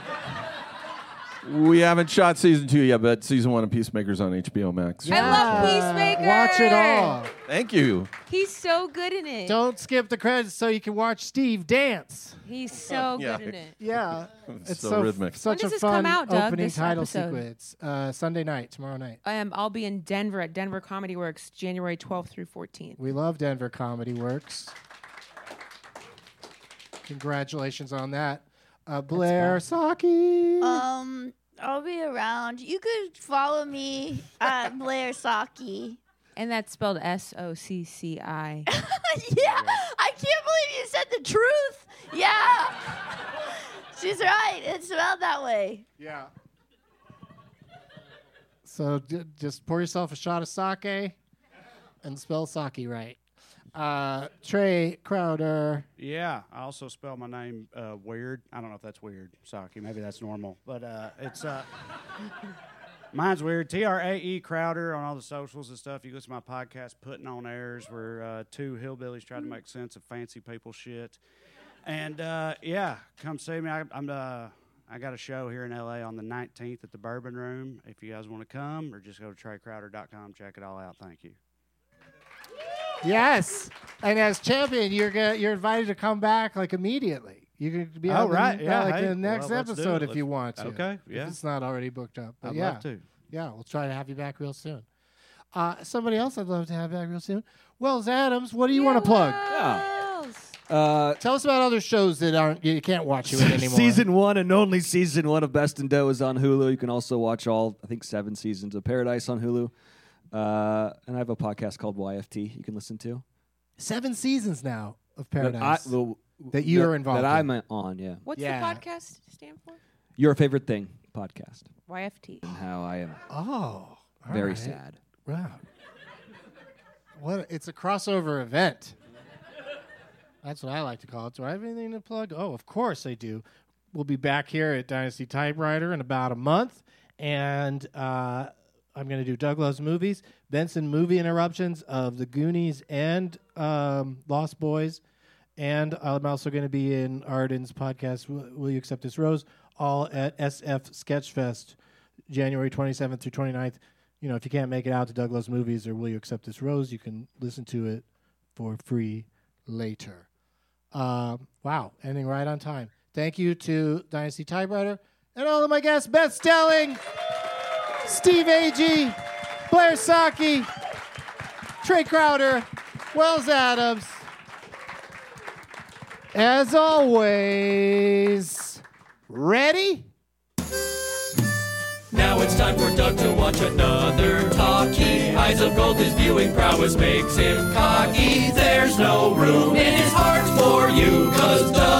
We haven't shot season 2 yet, but season 1 of Peacemaker's on HBO Max. I love Peacemaker. Watch it all. Thank you. He's so good in it. Don't skip the credits so you can watch Steve dance. He's so Yeah. good in it. Yeah. It's so rhythmic. Such When a does this fun come out, Doug, opening this title episode? sequence. Sunday night, tomorrow night. I'll be in Denver at Denver Comedy Works January 12th through 14th. We love Denver Comedy Works. Congratulations on that. Blair Saki. I'll be around. You could follow me at Blair Saki. And that's spelled SOCCI. Yeah, I can't believe you said the truth. Yeah. She's right. It's spelled that way. Yeah. So just pour yourself a shot of sake and spell sake right. Trey Crowder. Yeah, I also spell my name weird. I don't know if that's weird, Saki. Maybe that's normal, but it's mine's weird. TRAE Crowder on all the socials and stuff. You listen to my podcast, Putting on Airs, where two hillbillies try to make sense of fancy people shit. And yeah, come see me. I got a show here in LA on the 19th at the Bourbon Room. If you guys want to come, or just go to TreyCrowder.com, check it all out. Thank you. Yes, and as champion, you're invited to come back like immediately. You could be Oh, on right, the, yeah, like hey, the next well, let's do episode it. if you want to. Okay, yeah. If it's not already booked up. But I'd yeah, love to. Yeah, we'll try to have you back real soon. Somebody else I'd love to have back real soon. Wells Adams, what do you want to plug? Tell us about other shows that you can't watch you in anymore. Season 1 and only season 1 of Best in Dough is on Hulu. You can also watch all, I think, 7 seasons of Paradise on Hulu. And I have a podcast called YFT you can listen to. 7 seasons now of Paradise That you are involved That in. I'm on, yeah. What's the podcast stand for? Your Favorite Thing podcast. YFT. And how I am all very right. sad. Wow. It's a crossover event. That's what I like to call it. Do I have anything to plug? Oh, of course I do. We'll be back here at Dynasty Typewriter in about a month. And I'm going to do Doug Loves Movies, Benson movie interruptions of The Goonies and Lost Boys. And I'm also going to be in Arden's podcast, Will You Accept This Rose, all at SF Sketchfest, January 27th through 29th. You know, if you can't make it out to Doug Loves Movies or Will You Accept This Rose, you can listen to it for free later. Wow, ending right on time. Thank you to Dynasty Typewriter and all of my guests, Beth Stelling, Steve Agee, Blair Saki, Trey Crowder, Wells Adams. As always, ready? Now it's time for Doug to watch another talkie. Eyes of gold, his viewing prowess makes him cocky. There's no room in his heart for you, 'cause Doug